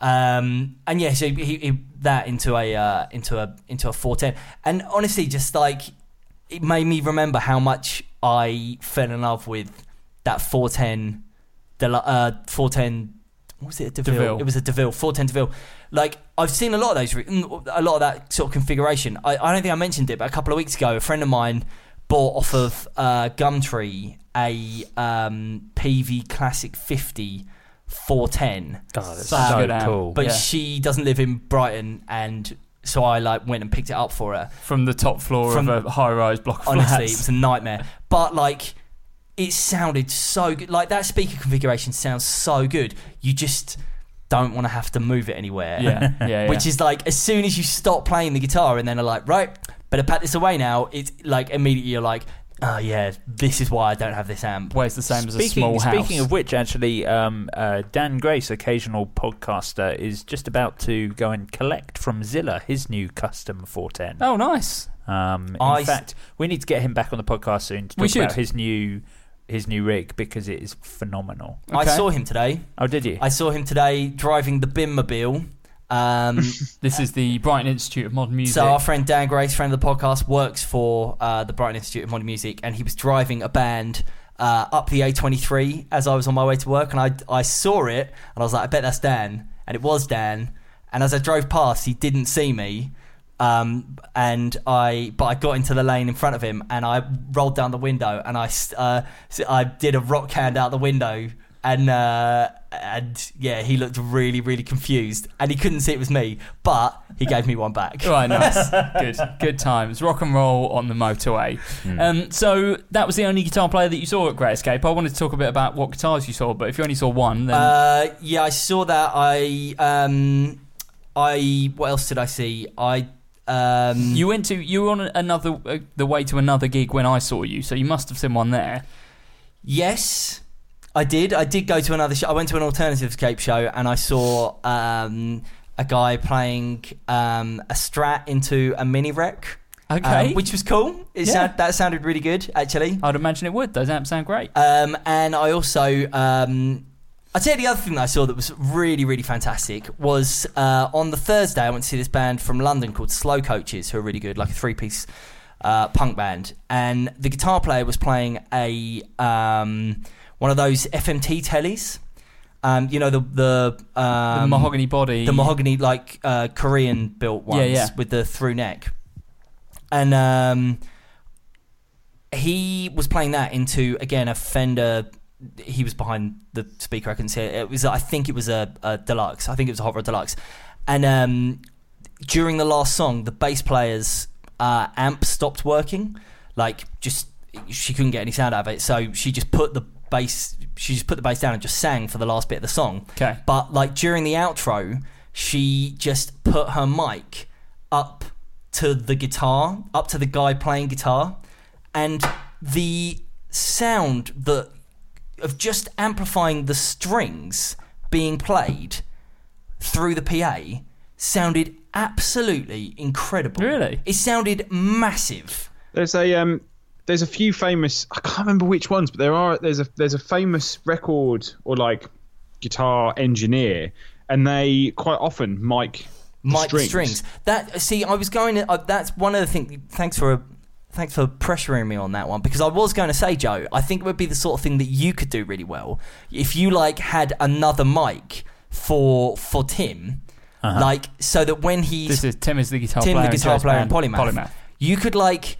Um, and yeah, so he, he that into a uh, into a into a four ten, and honestly, just like it made me remember how much I fell in love with that four ten, the uh, four ten. What was it? A DeVille? DeVille. It was a DeVille, four ten DeVille. Like I've seen a lot of those, a lot of that sort of configuration. I, I don't think I mentioned it, but a couple of weeks ago, a friend of mine bought off of uh, Gumtree a um, P V Classic fifty four ten. God, that's Such a so good amp. cool. But Yeah. she doesn't live in Brighton, and so I like went and picked it up for her. From the top floor From- of a high-rise block of Honestly, flats. it was a nightmare. But like, it sounded so good. Like that speaker configuration sounds so good. You just don't want to have to move it anywhere. Yeah, yeah, yeah. Which is like, as soon as you stop playing the guitar and then are like, right, better pack this away now. It's like immediately you're like, oh yeah, this is why I don't have this amp. Weighs the same as a Speaking, small house. speaking of which, actually, um, uh, Dan Grace, occasional podcaster, is just about to go and collect from Zilla his new custom four ten. Oh, nice. Um, in I s- fact, we need to get him back on the podcast soon to We talk about should. his new his new rig because it is phenomenal. I Okay. saw him today. Oh, did you? I saw him today driving the Bimmobile. Um, This is the Brighton Institute of Modern Music. So our friend Dan Grace, friend of the podcast, works for uh, the Brighton Institute of Modern Music, and he was driving a band uh, up the A twenty-three as I was on my way to work, and I I saw it, and I was like, I bet that's Dan, and it was Dan. And as I drove past, he didn't see me. Um, and I, but I got into the lane in front of him, and I rolled down the window, and I, uh, I did a rock hand out the window, and uh, and yeah, he looked really, really confused, and he couldn't see it was me, but he gave me one back. Right, nice, good, good times, rock and roll on the motorway. Mm. Um, so that was the only guitar player that you saw at Great Escape. I wanted to talk a bit about what guitars you saw, but if you only saw one, then uh, yeah, I saw that. I, um, I, what else did I see? I. Um, you went to you were on another uh, the way to another gig when I saw you, so you must have seen one there. Yes, I did. I did go to another show. I went to an Alternative Escape show, and I saw um, a guy playing um, a Strat into a Mini Rec. Okay, um, which was cool. It yeah. sound, that sounded really good, actually. I'd imagine it would. Those amps sound great. Um, and I also. Um, I'd say the other thing that I saw that was really, really fantastic was uh, on the Thursday I went to see this band from London called Slow Coaches, who are really good, like a three-piece uh, punk band. And the guitar player was playing a um, one of those F M T tellies. Um, you know, the the, um, the mahogany body. The mahogany, like, uh, Korean-built ones yeah, yeah. with the through neck. And um, he was playing that into, again, a Fender... He was behind the speaker. I couldn't see it. It was, I think it was a, a deluxe. I think it was a Hot Rod Deluxe. And um, during the last song, the bass player's uh, amp stopped working. Like, just she couldn't get any sound out of it. So she just put the bass. She just put the bass down and just sang for the last bit of the song. Okay. But like during the outro, she just put her mic up to the guitar, up to the guy playing guitar, and the sound that. Of just amplifying the strings being played through the P A sounded absolutely incredible. Really? It sounded massive. There's a um, there's a few famous. I can't remember which ones, but there are. There's a there's a famous record or like guitar engineer, and they quite often mic mic strings. strings. That see, I was going. To, uh, that's one of the things. Thanks for a. Thanks for pressuring me on that one, because I was going to say, Joe, I think it would be the sort of thing that you could do really well if you like had another mic for for Tim, uh-huh. like so that when he's this is Tim is the guitar Tim player the guitar player in Polymath, Polymath. You could like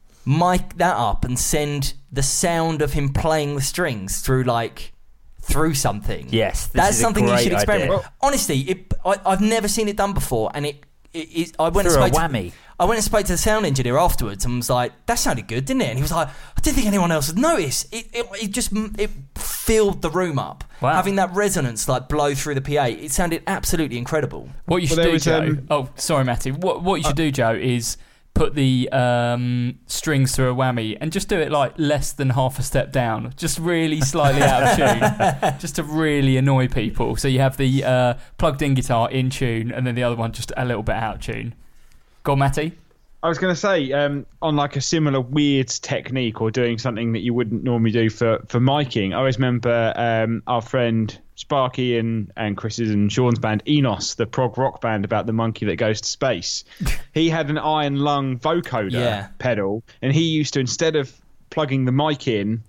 mic that up and send the sound of him playing the strings through like through something. Yes, this that's is something a you great should experiment. idea. Well, honestly, it, I, I've never seen it done before, and it. It, it, I went Through and spoke a whammy. To, I went and spoke to the sound engineer afterwards and was like, "That sounded good, didn't it?" And he was like, "I didn't think anyone else would notice. It, it, it just it filled the room up, wow. having that resonance like blow through the P A. It sounded absolutely incredible." What you should well, do, was, Joe? um, oh, sorry, Matty. What what you should uh, do, Joe, is put the um, strings through a whammy and just do it like less than half a step down, just really slightly out of tune, just to really annoy people. So you have the uh, plugged-in guitar in tune, and then the other one just a little bit out of tune. Go on, Matty. I was going to say, um, on like a similar weird technique or doing something that you wouldn't normally do for, for miking, I always remember um, our friend Sparky and, and Chris's and Sean's band, Enos, the prog rock band about the monkey that goes to space. He had an iron lung vocoder yeah. pedal, and he used to, instead of plugging the mic in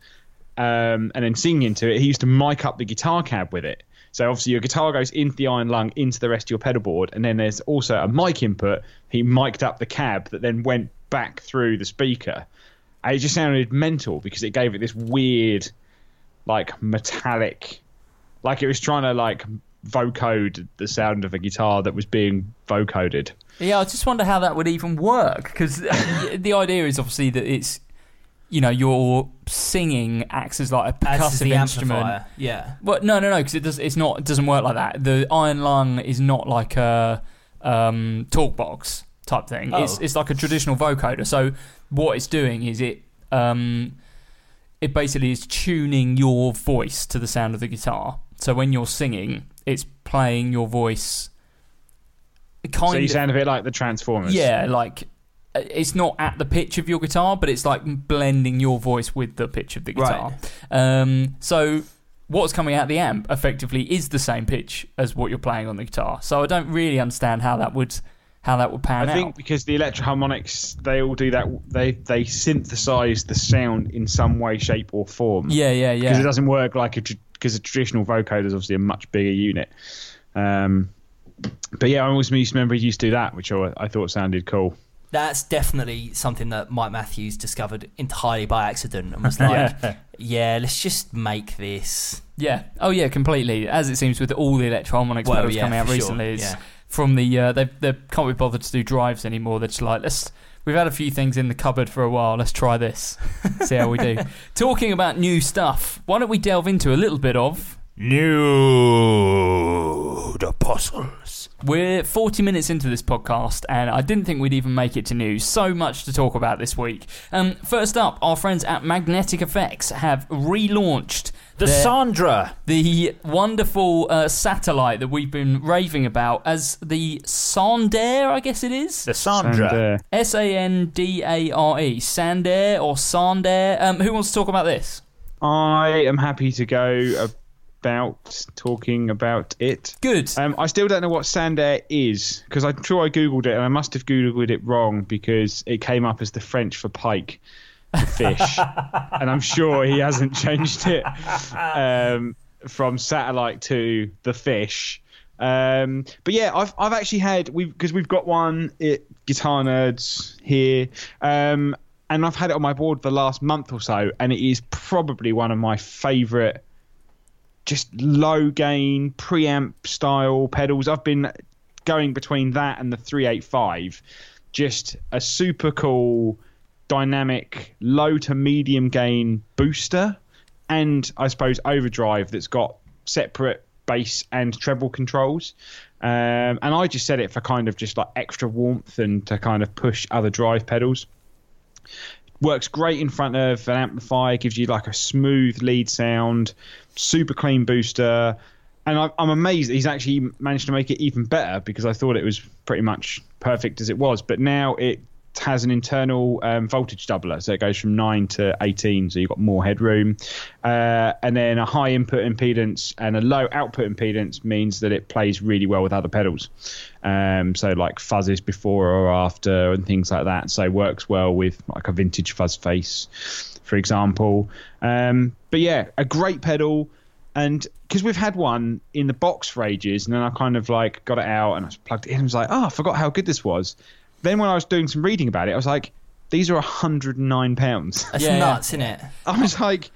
um, and then singing into it, he used to mic up the guitar cab with it. So obviously your guitar goes into the iron lung, into the rest of your pedal board, and then there's also a mic input. He mic'd up the cab that then went back through the speaker. And it just sounded mental because it gave it this weird, like, metallic... Like it was trying to, like, vocode the sound of a guitar that was being vocoded. Yeah, I just wonder how that would even work, because the idea is obviously that it's... You know, your singing acts as like a percussive instrument. Amplifier. Yeah. Well, no, no, no, because it does. It's not. It doesn't work like that. The iron lung is not like a um, talk box type thing. Oh. It's it's like a traditional vocoder. So what it's doing is it um, it basically is tuning your voice to the sound of the guitar. So when you're singing, it's playing your voice. Kind so you of, sound a bit like the Transformers. Yeah, like. It's not at the pitch of your guitar, but it's like blending your voice with the pitch of the guitar. Right. Um, so what's coming out the amp effectively is the same pitch as what you're playing on the guitar. So I don't really understand how that would how how that would pan I out. think because the Electro-Harmonics, they all do that. They they synthesize the sound in some way, shape, or form. Yeah, yeah, yeah. Because it doesn't work like a because a traditional vocoder is obviously a much bigger unit. Um, but yeah, I always used to remember he used to do that, which I, I thought sounded cool. That's definitely something that Mike Matthews discovered entirely by accident and was like, yeah. yeah, let's just make this. Yeah. Oh, yeah, completely. As it seems with all the Electro-Harmonics well, pedals yeah, coming out for recently, sure. it's yeah. from the uh, they they can't be bothered to do drives anymore. They're just like, let's. We've had a few things in the cupboard for a while. Let's try this. See how we do. Talking about new stuff, why don't we delve into a little bit of Nude Apostles. We're forty minutes into this podcast, and I didn't think we'd even make it to news. So much to talk about this week. Um, first up, our friends at Magnetic Effects have relaunched the their, Sandra, the wonderful uh, satellite that we've been raving about as the Sandaire, I guess it is. The Sandra, S A N D A R E, Sandaire or Sandaire. Um, who wants to talk about this? I am happy to go about talking about it. Good. Um, I still don't know what Sandaire is, because I'm sure I googled it and I must have googled it wrong because it came up as the French for pike, for fish, and I'm sure he hasn't changed it um, from satellite to the fish. Um, but yeah, I've I've actually had we because we've got one at Guitar Nerds here. Um, And I've had it on my board the last month or so, and it is probably one of my favourite just low gain preamp style pedals. I've been going between that and the three eighty-five. Just a super cool, dynamic, low to medium gain booster, and I suppose overdrive that's got separate bass and treble controls. Um, and I just set it for kind of just like extra warmth and to kind of push other drive pedals. Works great in front of an amplifier, gives you like a smooth lead sound, super clean booster, and I, I'm amazed he's actually managed to make it even better, because I thought it was pretty much perfect as it was, but now it has an internal um, voltage doubler, so it goes from nine to eighteen, so you've got more headroom, uh, and then a high input impedance and a low output impedance means that it plays really well with other pedals, um, so like fuzzes before or after and things like that, so it works well with like a vintage fuzz face, for example. Um, but yeah, a great pedal, and because we've had one in the box for ages, and then I kind of like got it out and I plugged it in and was like, oh, I forgot how good this was. Then when I was doing some reading about it, I was like, these are one hundred nine pounds. That's yeah, nuts, yeah. isn't it? I was like,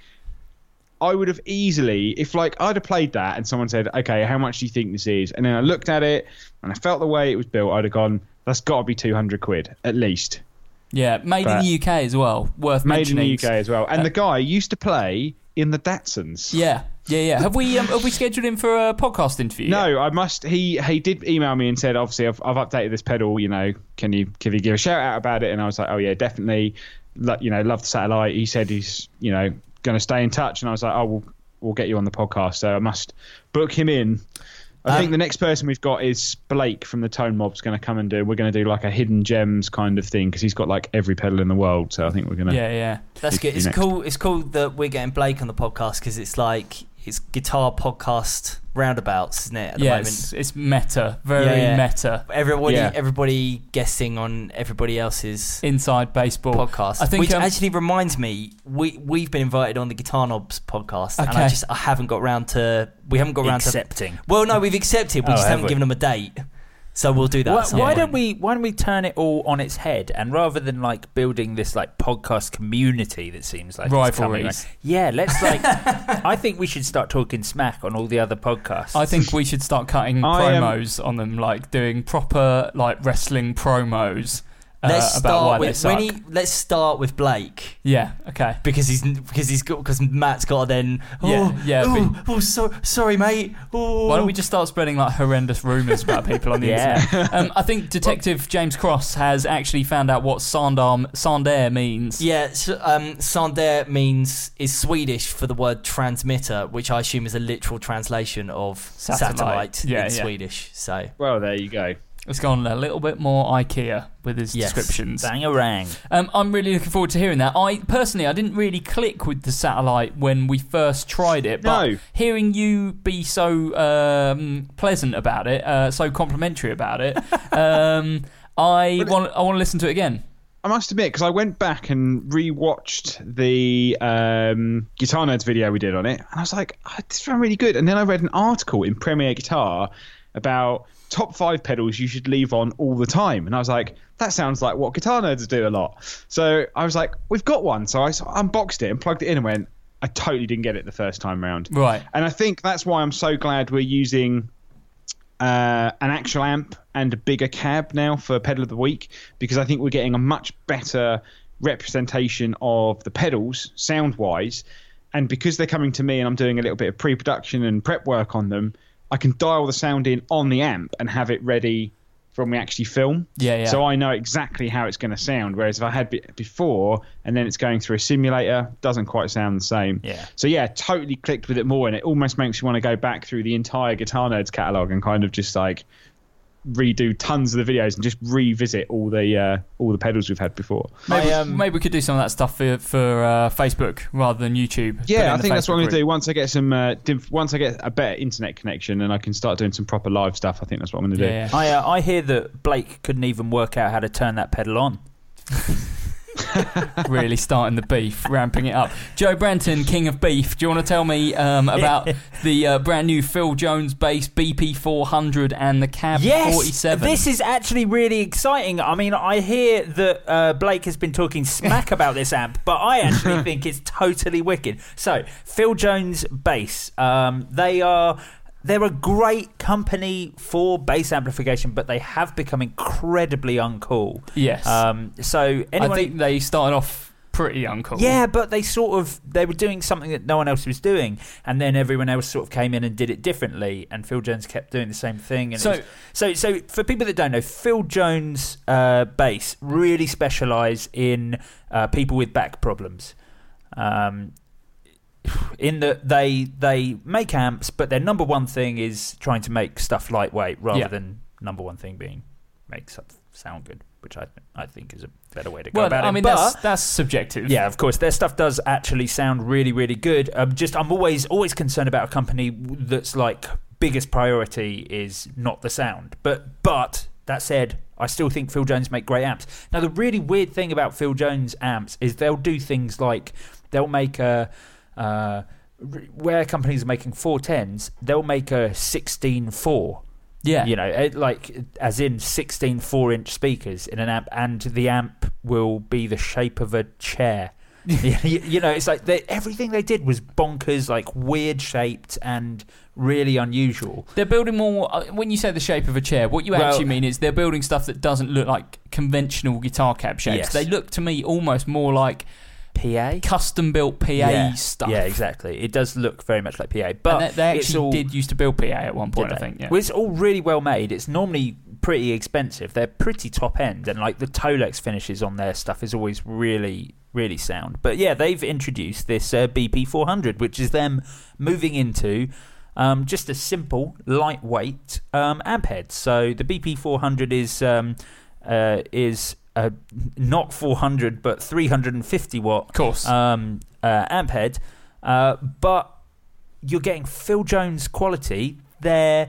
I would have easily, if like I'd have played that and someone said, okay, how much do you think this is? And then I looked at it and I felt the way it was built, I'd have gone, that's got to be two hundred quid, at least. Yeah, made But in the U K as well. Worth made mentioning. in the U K as well. And Uh, the guy used to play in the Datsuns. Yeah, yeah, yeah. Have we um, have we scheduled him for a podcast interview? No, I must. He he did email me and said, obviously, I've, I've updated this pedal. You know, can you can you give a shout out about it? And I was like, oh yeah, definitely. Lo- you know, love the satellite. He said he's you know going to stay in touch, and I was like, oh, we'll we'll get you on the podcast. So I must book him in. I Um, think the next person we've got is Blake from the Tone Mob's going to come and do. We're going to do like a hidden gems kind of thing, because he's got like every pedal in the world. So I think we're going to. Yeah, yeah. That's good. It's next. cool. It's cool that we're getting Blake on the podcast, because it's like it's guitar podcast roundabouts, isn't it? At the Yeah, moment, it's, it's meta, very Yeah, yeah. meta. everybody, Yeah. everybody guessing on everybody else's Inside baseball podcast. I think which um, actually reminds me, we we've been invited on the Guitar Knobs podcast, and I Okay. just I haven't got round to. We haven't got round to accepting. Well, no, we've accepted. We Oh, just have haven't we? given them a date. So we'll do that. Why, at some why point. don't we? Why don't we turn it all on its head? And rather than like building this like podcast community that seems like it's coming, Rivalries. yeah, let's like. I think we should start talking smack on all the other podcasts. I think we should start cutting I, um, promos on them, like doing proper like wrestling promos uh, Let's about why start they with suck. when he, let's start with Blake. Yeah. Okay. Because he's because he's got because Matt's got to then oh, Yeah, yeah, oh, oh so, sorry mate oh. Why don't we just start spreading like horrendous rumours about people on the Yeah. internet? Um, I think Detective James Cross has actually found out what Sandarm Sandaire means. Yeah, so, um, Sandaire means is Swedish for the word transmitter, which I assume is a literal translation of Satellite. satellite, Yeah, in yeah. Swedish. So Well, there you go. It's gone a little bit more IKEA with his Yes. descriptions. Bangarang. Um, I'm really looking forward to hearing that. I personally, I didn't really click with the satellite when we first tried it, but No. hearing you be so um, pleasant about it, uh, so complimentary about it, um, I But it- want I want to listen to it again. I must admit, because I went back and rewatched the um, Guitar Nerds video we did on it, and I was like, oh, this sounds really good. And then I read an article in Premier Guitar about top five pedals you should leave on all the time. And I was like, that sounds like what Guitar Nerds do a lot. So I was like, we've got one. So I s- unboxed it and plugged it in and went, I totally didn't get it the first time round. Right. And I think that's why I'm so glad we're using uh, an actual amp and a bigger cab now for Pedal of the Week, because I think we're getting a much better representation of the pedals sound-wise. And because they're coming to me and I'm doing a little bit of pre-production and prep work on them, I can dial the sound in on the amp and have it ready for when we actually film. Yeah, yeah. So I know exactly how it's going to sound. Whereas if I had it before and then it's going through a simulator, doesn't quite sound the same. Yeah. So yeah, totally clicked with it more, and it almost makes you want to go back through the entire Guitar Nerds catalogue and kind of just like redo tons of the videos and just revisit all the uh, all the pedals we've had before. Maybe, I, um, maybe we could do some of that stuff for for uh, Facebook rather than YouTube. Put it Yeah, in I the think that's what Facebook I'm going to group. do once I get some uh, diff- once I get a better internet connection and I can start doing some proper live stuff. I think that's what I'm going to do. Yeah, yeah. I uh, I hear that Blake couldn't even work out how to turn that pedal on. Really starting the beef, ramping it up. Joe Branton, King of Beef, do you want to tell me um, about the uh, brand new Phil Jones bass B P four hundred and the Cab Yes, forty-seven? this is actually really exciting. I mean, I hear that uh, Blake has been talking smack about this amp, but I actually think it's totally wicked. So, Phil Jones bass, um, they are... They're a great company for bass amplification, but they have become incredibly uncool. Yes. Um, so anyone, I think they started off pretty uncool. yeah, but they sort of they were doing something that no one else was doing, and then everyone else sort of came in and did it differently, and Phil Jones kept doing the same thing. And So- it was- so, so for people that don't know, Phil Jones uh, bass really specialise in uh, people with back problems. Um, in that they they make amps, but their number one thing is trying to make stuff lightweight rather Yeah. than number one thing being make stuff sound good, which I I think is a better way to go Well, about I it. mean, But- that's, that's subjective. yeah, of course, their stuff does actually sound really, really good. Um, just I'm always always concerned about a company that's like biggest priority is not the sound. But but that said, I still think Phil Jones make great amps. Now, the really weird thing about Phil Jones amps is they'll do things like they'll make a uh, where companies are making four tens, they'll make a sixteen four. Yeah. You know, it, like as in sixteen four-inch speakers in an amp, and the amp will be the shape of a chair. you, you know, it's like they, everything they did was bonkers, like weird shaped and really unusual. They're building more. Uh, when you say the shape of a chair, what you Well- actually mean is they're building stuff that doesn't look like conventional guitar cab shapes. Yes. They look to me almost more like P A? custom built P A yeah. stuff. Yeah, exactly. It does look very much like P A. But And they, they it's actually all, did used to build P A at one point, did I they? think. Yeah. Well, it's all really well made. It's normally pretty expensive. They're pretty top end, and like the Tolex finishes on their stuff is always really, really sound. But yeah, they've introduced this uh, B P four hundred, which is them moving into um, just a simple, lightweight um, amp head. So the B P four hundred is um, uh, is uh, not four hundred, but three hundred fifty watt. Of course. Um, uh, amp head, uh, but you're getting Phil Jones quality. They're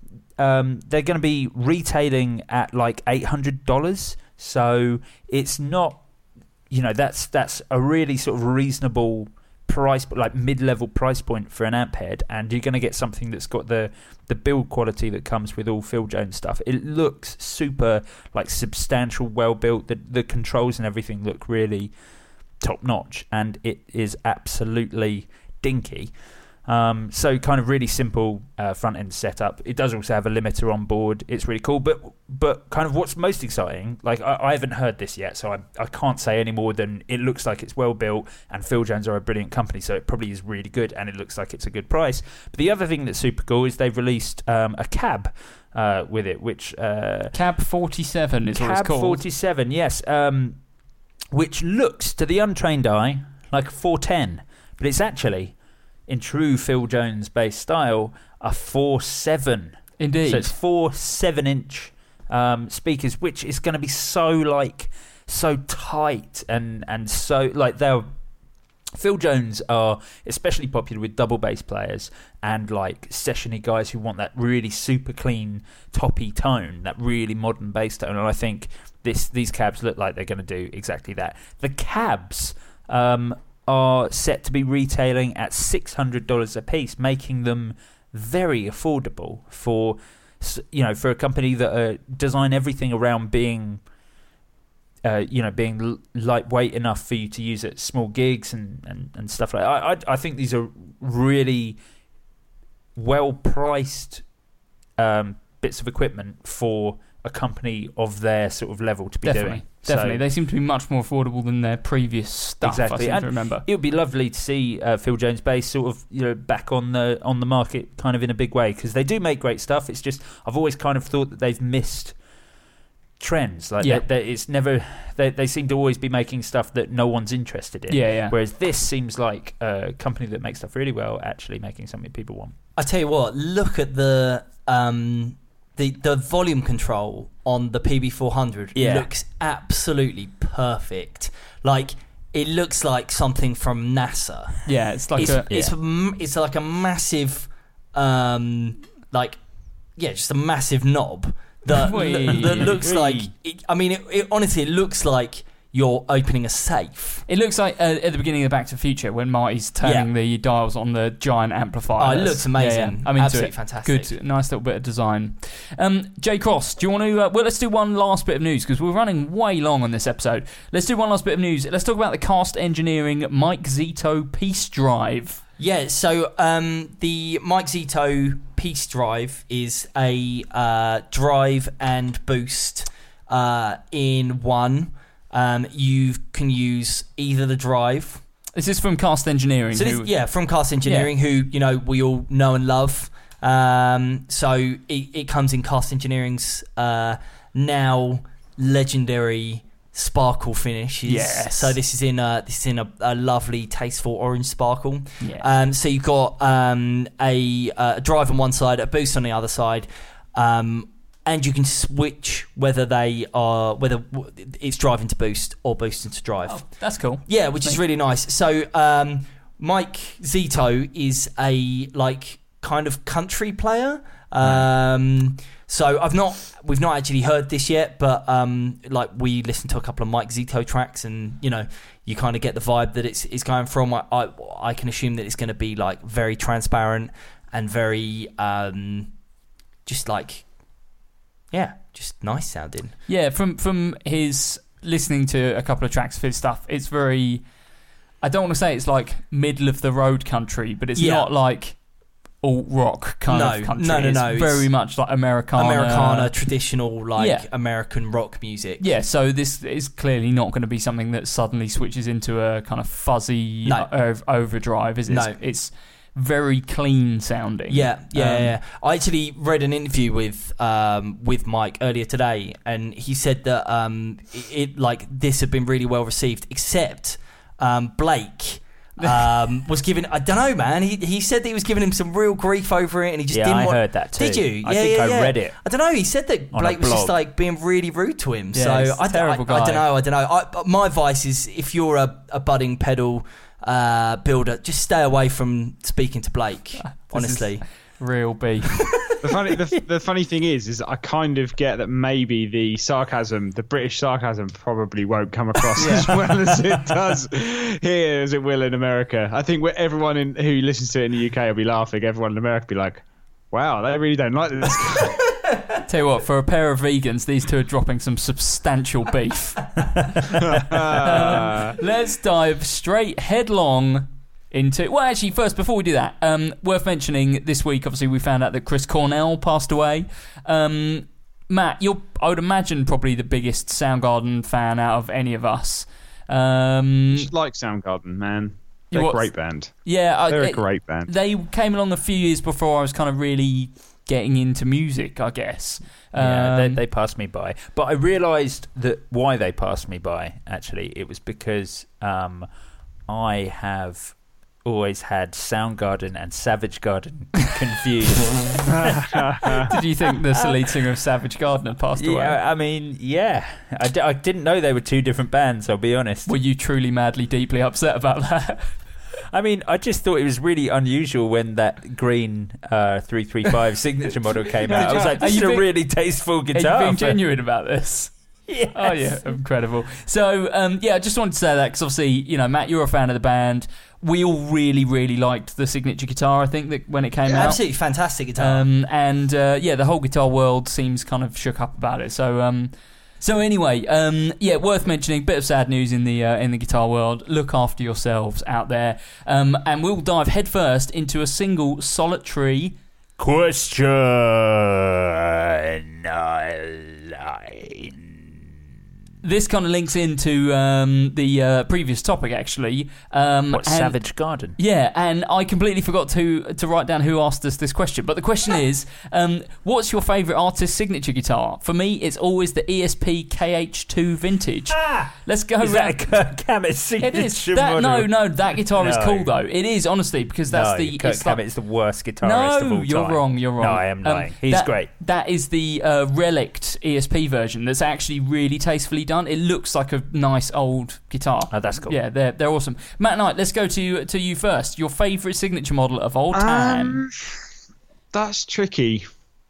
um, they're going to be retailing at like eight hundred dollars, so it's not, you know, that's that's a really sort of reasonable price, but like mid-level price point for an amp head, and you're going to get something that's got the the build quality that comes with all Phil Jones stuff. It looks super like substantial, well built. The the controls and everything look really top notch, and it is absolutely dinky. Um, so kind of really simple uh, front end setup. It does also have a limiter on board. It's really cool. But but kind of what's most exciting, like I, I haven't heard this yet, so I I can't say any more than it looks like it's well built, and Phil Jones are a brilliant company, so it probably is really good, and it looks like it's a good price. But the other thing that's super cool is they've released um, a cab uh, with it, which uh, Cab forty-seven is what it's Cab called. forty-seven, yes, um, which looks to the untrained eye like a four ten, but it's actually, in true Phil Jones bass style, a four seven. Indeed. So it's four seven inch um, speakers, which is going to be so like so tight and and so like they'll Phil Jones are especially popular with double bass players and like sessiony guys who want that really super clean toppy tone, that really modern bass tone. And I think this these cabs look like they're going to do exactly that. The cabs um, are set to be retailing at six hundred dollars a piece, making them very affordable for, you know, for a company that uh, design everything around being. Uh, you know, being l- lightweight enough for you to use at small gigs and, and, and stuff like that. I, I I think these are really well priced um, bits of equipment for a company of their sort of level to be definitely, doing. Definitely, So, they seem to be much more affordable than their previous stuff. exactly. I seem And to remember. it would be lovely to see uh, Phil Jones bass sort of, you know, back on the on the market, kind of in a big way, because they do make great stuff. It's just I've always kind of thought that they've missed trends. Like Yeah. they, they, it's never they, they seem to always be making stuff that no one's interested in. Yeah, yeah. Whereas this seems like a company that makes stuff really well, actually making something people want. I tell you what, look at the um, the the volume control on the P B four hundred. Yeah. Looks absolutely perfect. Like it looks like something from NASA. Yeah, it's like it's, a it's, m- it's like a massive, um, like yeah, just a massive knob that Wee. that looks Wee. like. It, I mean, it, it honestly, it looks like you're opening a safe. It looks like uh, at the beginning of Back to the Future when Marty's turning Yeah. the dials on the giant amplifier. Oh, it That's- looks amazing. Yeah, yeah. I'm into Absolutely it. fantastic. Good, nice little bit of design. Um, Jay Cross, do you want to? Uh, well, let's do one last bit of news because we're running way long on this episode. Let's do one last bit of news. Let's talk about the Cast Engineering Mike Zito Peace Drive. Yeah, so um, the Mike Zito Peace Drive is a uh, drive and boost uh, in one. Um, you can use either the drive. This is from Cast Engineering. So this, who- yeah, from Cast Engineering, who you know we all know and love. Um, so it, it comes in Cast Engineering's uh, now legendary sparkle finish. Yes. So this is in a this is in a, a lovely, tasteful orange sparkle. Yeah. Um, so you've got um, a, a drive on one side, a boost on the other side, um, and you can switch whether they are whether w- it's driving to boost or boosting to drive. Oh, that's cool. Yeah, which is really nice. So um, Mike Zito is a like kind of country player. Um, so I've not we've not actually heard this yet, but um, like we listened to a couple of Mike Zito tracks, and you know you kind of get the vibe that it's it's going from. I I, I can assume that it's going to be like very transparent and very um, just like yeah, just nice sounding. Yeah, from from his listening to a couple of tracks of his stuff, it's very. I don't want to say it's like middle of the road country, but it's Yeah. not like alt rock kind No, of country. no, no, it's no, it's very much like Americana. Americana, traditional like Yeah. American rock music. Yeah, so this is clearly not going to be something that suddenly switches into a kind of fuzzy No. uh, overdrive, is it? No. It's, it's very clean sounding. Yeah, yeah, Um, yeah. I actually read an interview with um, with Mike earlier today, and he said that um, it, it like this had been really well received, except um, Blake. um, was given I don't know, man. He he said that he was giving him some real grief over it, and he just Yeah, didn't I want. heard that too. Did you? I yeah, think yeah, I yeah. read it I don't know. He said that on a Blake was just blog. like being really rude to him. Yeah, so he's a I, don't- terrible I, I guy. don't know. I don't know. I, my advice is if you're a, a budding pedal uh, builder, just stay away from speaking to Blake. Honestly. Real beef. The funny, the, the funny thing is, is I kind of get that maybe the sarcasm, the British sarcasm, probably won't come across as well as it does here, as it will in America. I think we're- everyone in, who listens to it in the U K will be laughing. Everyone in America will be like, "Wow, they really don't like this guy." Tell you what, for a pair of vegans, these two are dropping some substantial beef. Let's dive straight headlong into. Well, actually, first before we do that, um, worth mentioning this week. Obviously, we found out that Chris Cornell passed away. Um, Matt, you're, I would imagine, probably the biggest Soundgarden fan out of any of us. Um, You should like Soundgarden, man. You They're a what- great band. yeah, I- They're a it- great band. They came along a few years before I was kind of really getting into music, I guess. Yeah, they, Um, they passed me by. But I realised that why they passed me by, actually, it was because um, I have always had Soundgarden and Savage Garden confused. Did you think the lead singer of Savage Garden had passed away? Yeah, I mean, yeah. I, d- I didn't know they were two different bands, I'll be honest. Were you truly, madly, deeply upset about that? I mean, I just thought it was really unusual when that green uh, three three five signature model came out. I was like, this is a really tasteful guitar. Are you being for- genuine about this? Yes. Oh yeah, incredible. So um, yeah, I just wanted to say that because obviously, you know, Matt, you're a fan of the band. We all really, really liked the signature guitar. I think that when it came Yeah, out, absolutely fantastic guitar. um, and uh, yeah, the whole guitar world seems kind of shook up about it. So um, so anyway, um, yeah, worth mentioning. Bit of sad news in the uh, in the guitar world. Look after yourselves out there, um, and we'll dive headfirst into a single solitary question nine. This kind of links into um, the uh, previous topic, actually. Um, What, and- Savage Garden? Yeah, and I completely forgot to to write down who asked us this question. But the question is, um, what's your favourite artist's signature guitar? For me, it's always the E S P K H two Vintage. Ah! Let's go. Is round- that a Kirk Hammett signature It is. That, model? no, no, that guitar is No. cool though. It is, honestly, because that's no, the. Kirk it's like- Hammett is the worst guitarist no, of all you're time. wrong. You're wrong. No, I am Um, lying. He's that- great. That is the uh, relict E S P version. That's actually really tastefully done. It looks like a nice old guitar. Oh, that's cool. Yeah, they're they're awesome. Matt Knight, let's go to to you first. Your favourite signature model of all time? Um, that's tricky.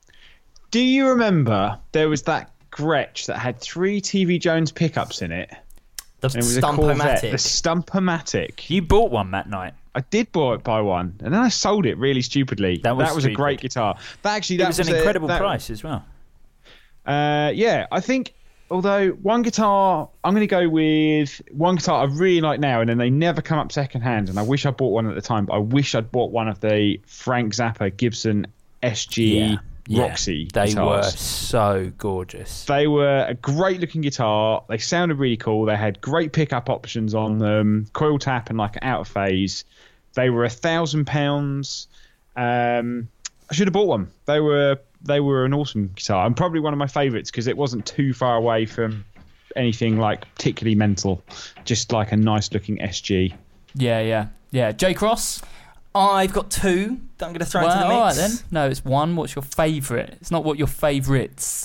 Do you remember there was that Gretsch that had three T V Jones pickups in it? The And it was a Corvette, Stump-O-Matic. The Stump-O-Matic. You bought one, Matt Knight. I did buy it by one, and then I sold it really stupidly. That was a stupid. great guitar. That actually, It that was an a- incredible that- price as well. Uh, yeah, I think. Although one guitar, I'm going to go with one guitar I really like now, and then they never come up second hand. And I wish I bought one at the time, but I wish I'd bought one of the Frank Zappa Gibson S G Yeah. Roxy They guitars. were so gorgeous. They were a great looking guitar. They sounded really cool. They had great pickup options on them, coil tap and like out of phase. They were a thousand pounds. Um, I should have bought one. They were they were an awesome guitar, and probably one of my favourites because it wasn't too far away from anything like particularly mental. Just like a nice looking S G. Yeah, yeah, yeah. J Cross. I've got two that I'm going to throw Well, into the mix. all right then. No, it's one. What's your favourite? It's not what your favourites.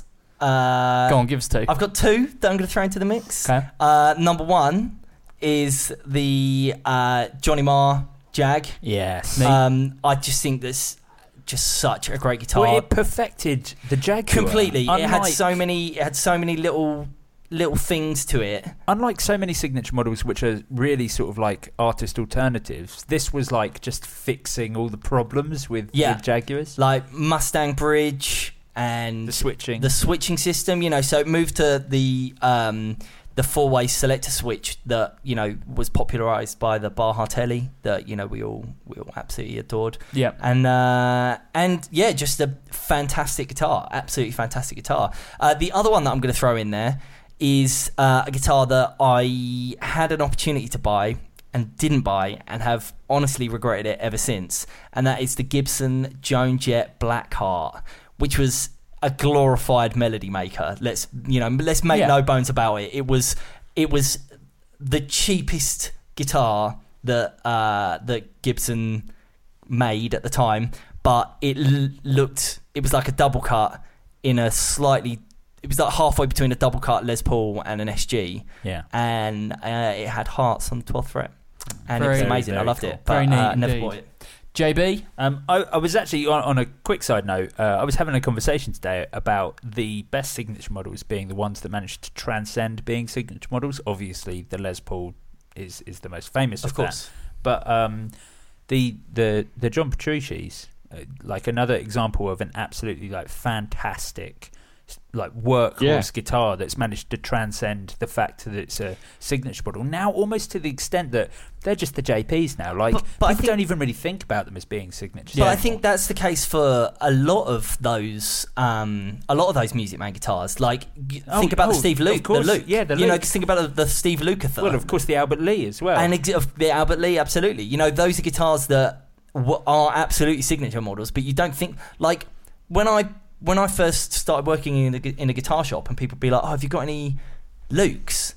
Uh, Go on, give us two. I've got two that I'm going to throw into the mix. Okay. Uh, number one is the uh, Johnny Marr Jag. Yes. Um, I just think that's just such a great guitar. Well, it perfected the Jaguar. Completely. It had Unlike- so many. It had so many little little things to it. Unlike so many signature models, which are really sort of like artist alternatives, this was like just fixing all the problems with Yeah. the Jaguars. Like Mustang Bridge and The switching. the switching system. You know, so it moved to the um, the four way selector switch that you know was popularized by the Baja Telly that you know we all we all absolutely adored. Yeah. And uh, and yeah, just a fantastic guitar, absolutely fantastic guitar. Uh, the other one that I'm going to throw in there is uh, a guitar that I had an opportunity to buy and didn't buy, and have honestly regretted it ever since. And that is the Gibson Joan Jett Blackheart, which was a glorified melody maker. Let's you know, let's make Yeah. no bones about it. It was it was the cheapest guitar that uh, that Gibson made at the time, but it l- looked it was like a double cut in a slightly it was like halfway between a double cut Les Paul and an S G, Yeah. and uh, it had hearts on the twelfth fret, and Very, it was amazing. I very loved cool. it, but Very neat uh, never indeed. bought it. J B. Um, I, I was actually on, on a quick side note. Uh, I was having a conversation today about the best signature models being the ones that managed to transcend being signature models. Obviously, the Les Paul is is the most famous of, Of course. that. But um, the the the John Petrucci's, uh, like another example of an absolutely like fantastic like workhorse Yeah. guitar that's managed to transcend the fact that it's a signature model now, almost to the extent that they're just the J Ps now. Like But- but I people think- don't even really think about them as being signature. But I think that's the case for a lot of those, um, a lot of those Music Man guitars. Like, y- Oh, think about oh, the Steve of Luke, course. the Luke. Yeah, the You know, Luke. just think about the, the Steve Lukather. well, of course, the Albert Lee as well. and ex- of the Albert Lee, absolutely. You know, those are guitars that w- are absolutely signature models, but you don't think like when I when I first started working in a, gu- in a guitar shop, and people would be like, "Oh, have you got any Lukes?"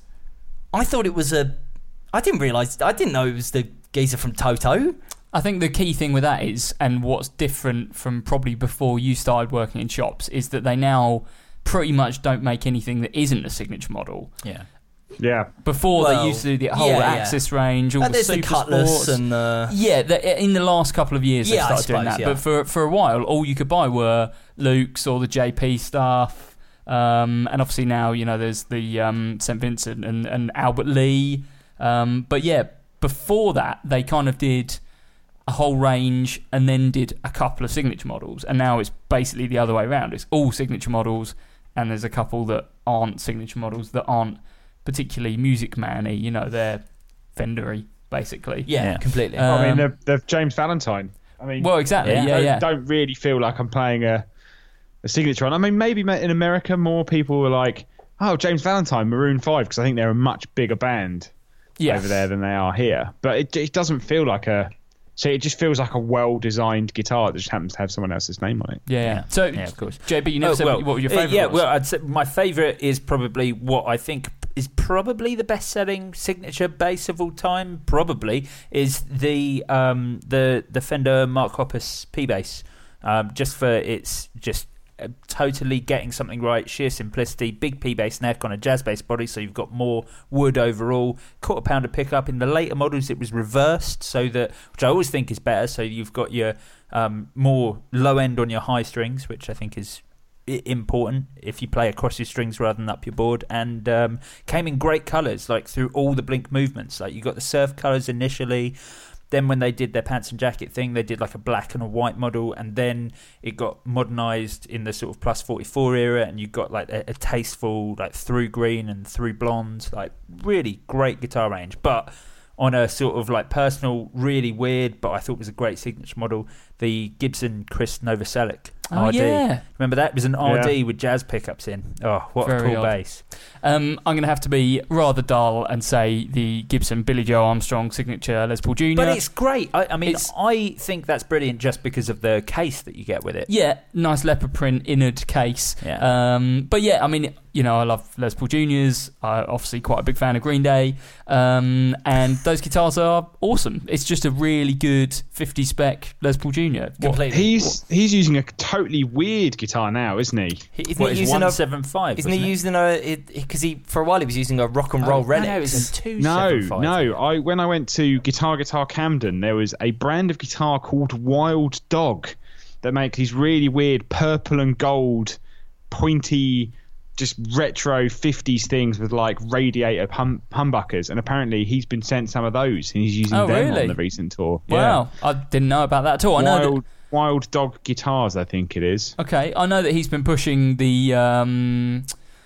I thought it was a. I didn't realise. I didn't know it was the geezer from Toto. I think the key thing with that is, and what's different from probably before you started working in shops, is that they now pretty much don't make anything that isn't a signature model. yeah. Yeah. Before Well, they used to do the whole yeah, yeah. Axis range, all And the there's the Super Cutlass Sports. and the... Yeah, the, in the last couple of years Yeah, I they started doing suppose, that. yeah. But for for a while, all you could buy were Luke's or the J P stuff. Um, and obviously now, you know, there's the um, Saint Vincent and, and Albert Lee. Um, but yeah, before that, they kind of did a whole range and then did a couple of signature models. And now it's basically the other way around. It's all signature models, and there's a couple that aren't signature models that aren't particularly Music Man-y. You know, they're Fender-y, basically. Yeah, Yeah. completely. Um, I mean, the, the James Valentine. I mean, Well, exactly. Yeah. Yeah, yeah. I don't really feel like I'm playing a, a signature one. I mean, maybe in America more people were like, oh, James Valentine, Maroon five, because I think they're a much bigger band Yes. over there than they are here. But it, it doesn't feel like a... So it just feels like a well-designed guitar that just happens to have someone else's name on it. Yeah, yeah. So, Yeah, of course. J B, you never Oh, said well, what your uh, favourite yeah, was. well, I'd say my favourite is probably what I think is probably the best-selling signature bass of all time. Probably is the um, the the Fender Mark Hoppus P bass, um, just for its just uh, totally getting something right, sheer simplicity, big P bass neck on a jazz bass body, so you've got more wood overall. Quarter pounder pickup. In the later models, it was reversed, so that which I always think is better. So you've got your um, more low end on your high strings, which I think is important if you play across your strings rather than up your board, and um, came in great colours, like through all the Blink movements. Like you got the surf colours initially, then when they did their pants and jacket thing, they did like a black and a white model, and then it got modernised in the sort of plus forty-four era, and you got like a, a tasteful like through green and through blonde, like really great guitar range. But on a sort of like personal, really weird, but I thought was a great signature model, the Gibson Chris Novoselic Oh, R D. yeah. Remember that? It was an R D Yeah. with jazz pickups in. Oh, what Very a cool odd. bass. Um, I'm going to have to be rather dull and say the Gibson Billy Joe Armstrong signature Les Paul Junior But it's great. I, I mean, It's- I think that's brilliant just because of the case that you get with it. Yeah, nice leopard print innard case. Yeah. Um, but yeah, I mean, you know, I love Les Paul Juniors. I'm obviously quite a big fan of Green Day. Um, and those guitars are awesome. It's just a really good fifty spec Les Paul Junior. What- Completely. He's he's using a totally weird guitar now, isn't he? He- Isn't What he is using a? one seventy-five? Isn't he wasn't it? using a? Because he for a while he was using a rock and roll Oh, relic. No, it was a two No, seventy-five. no. I when I went to Guitar Guitar Camden, there was a brand of guitar called Wild Dog that make these really weird purple and gold, pointy, just retro fifties things with like radiator hum- humbuckers. And apparently he's been sent some of those, and he's using Oh, them really? on the recent tour. Wow, I didn't know about that at all. I know that, Wild Wild Dog Guitars, I think it is. okay, I know that he's been pushing the um,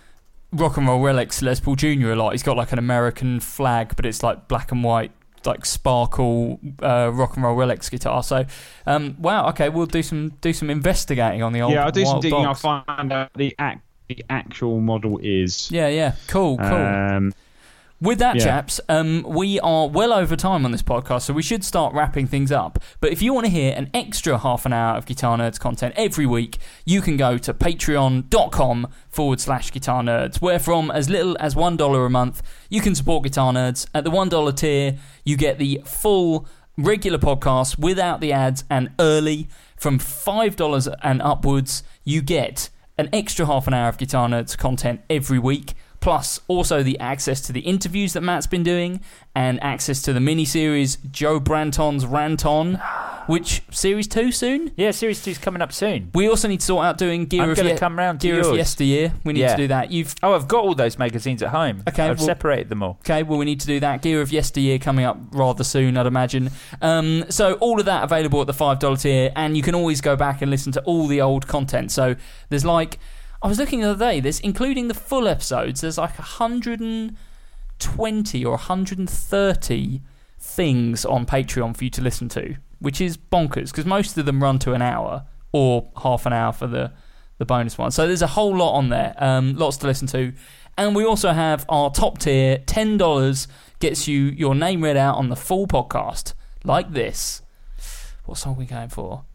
Rock and Roll Relics Les Paul Junior a lot. He's got like an American flag, but it's like black and white, like sparkle uh, Rock and Roll Relics guitar. So, um, wow, okay, we'll do some do some investigating on the old. Yeah, I'll do some Wild digging. Dogs. I'll find out the act the actual model is. Yeah, yeah, cool, cool. Um, With that, Yeah. chaps, um, we are well over time on this podcast, so we should start wrapping things up. But if you want to hear an extra half an hour of Guitar Nerds content every week, you can go to patreon.com forward slash Guitar Nerds, where from as little as one dollar a month, you can support Guitar Nerds. At the one dollar tier, you get the full regular podcast without the ads and early. From five dollars and upwards, you get an extra half an hour of Guitar Nerds content every week. Plus, also the access to the interviews that Matt's been doing, and access to the mini-series Joe Branton's Rant On, which, Series two soon? Yeah, Series two's coming up soon. We also need to sort out doing Gear I'm of gonna Ye- come round to Gear of yours. Yesteryear. We need Yeah. to do that. You've Oh, I've got all those magazines at home. Okay, I've well- separated them all. Okay, well, we need to do that. Gear of Yesteryear coming up rather soon, I'd imagine. Um, so all of that available at the five dollar tier, and you can always go back and listen to all the old content. So there's like, I was looking the other day, there's, including the full episodes, there's like one hundred twenty or one hundred thirty things on Patreon for you to listen to, which is bonkers, because most of them run to an hour, or half an hour for the, the bonus one. So there's a whole lot on there, um, lots to listen to. And we also have our top tier, ten dollars gets you your name read out on the full podcast, like this. What song are we going for?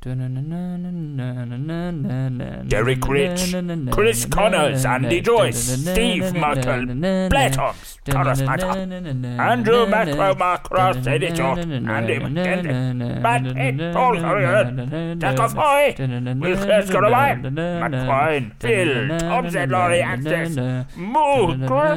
Derek Rich, Chris Connors, Andy Joyce, Steve Merkel, Blair Thomas, Taras Matter, Andrew Macro, Mark Ross, Editor, Andy McKenzie, Matt Pitt, Paul Currier, Jacob Foy, Will Scott-Ryan, Matt Quine, Phil, Tom Zedlori, Access, Moo,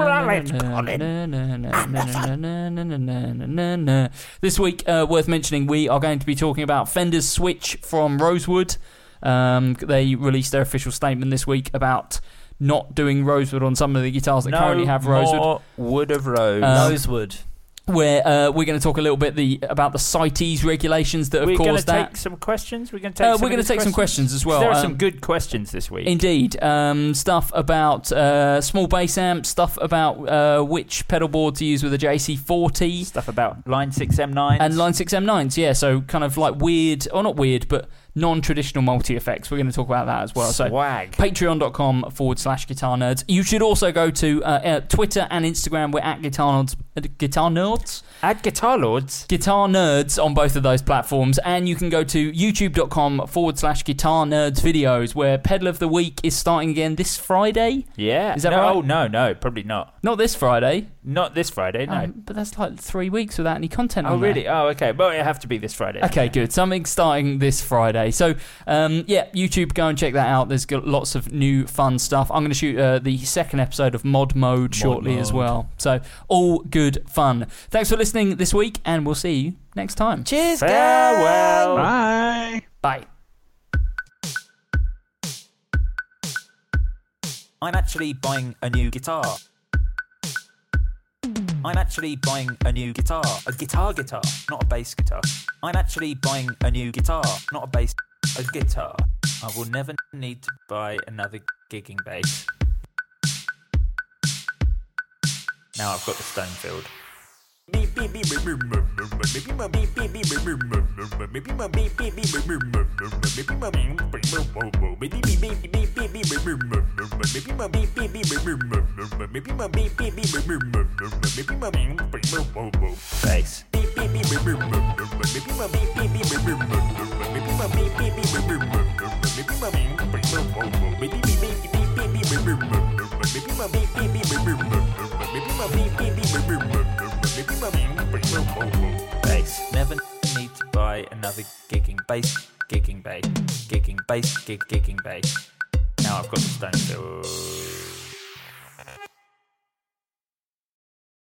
Colin, This week, uh, worth mentioning, we are going to be talking about Fender's Switch from Rosewood. Um, they released their official statement this week about not doing Rosewood on some of the guitars that no currently have Rosewood. More wood of rose. Um, Rosewood. Where uh, we're going to talk a little bit the about the CITES regulations that have we're caused that. We're going to take some questions. We're going to take. Uh, some we're going to take questions? some questions as well. There are um, some good questions this week. Indeed, um, stuff about uh, small bass amps, stuff about uh, which pedal board to use with a J C forty, stuff about Line six M nines and Line six M nines. Yeah, so kind of like weird, or not weird, but non-traditional multi-effects. We're going to talk about that as well. Swag. So patreon.com forward slash guitar nerds. You should also go to uh, uh, Twitter and Instagram. We're at guitar nerds. Uh, guitar nerds? At Guitar Lords. Guitar nerds on both of those platforms. And you can go to youtube.com forward slash guitar nerds videos, where Pedal of the Week is starting again this Friday. Yeah. Is that no, right? Oh, no, no, probably not. Not this Friday. Not this Friday, no. Um, but that's like three weeks without any content oh, on there. really? Oh, okay. Well, it'll have to be this Friday. Okay, yeah. good. Something starting this Friday. So, um, yeah, YouTube, go and check that out. There's got lots of new fun stuff. I'm going to shoot uh, the second episode of Mod Mode shortly Mod. as well. So, all good fun. Thanks for listening this week, and we'll see you next time. Cheers, Farewell. Bye. Bye. I'm actually buying a new guitar. I'm actually buying a new guitar. A guitar guitar, not a bass guitar. I'm actually buying a new guitar, not a bass, a guitar. I will never need to buy another gigging bass. Now I've got the Stonefield. Bass. Bass. Never need to buy another gigging bass, gigging bass, gigging bass, gig, gigging bass. Now I've got the Stonefield.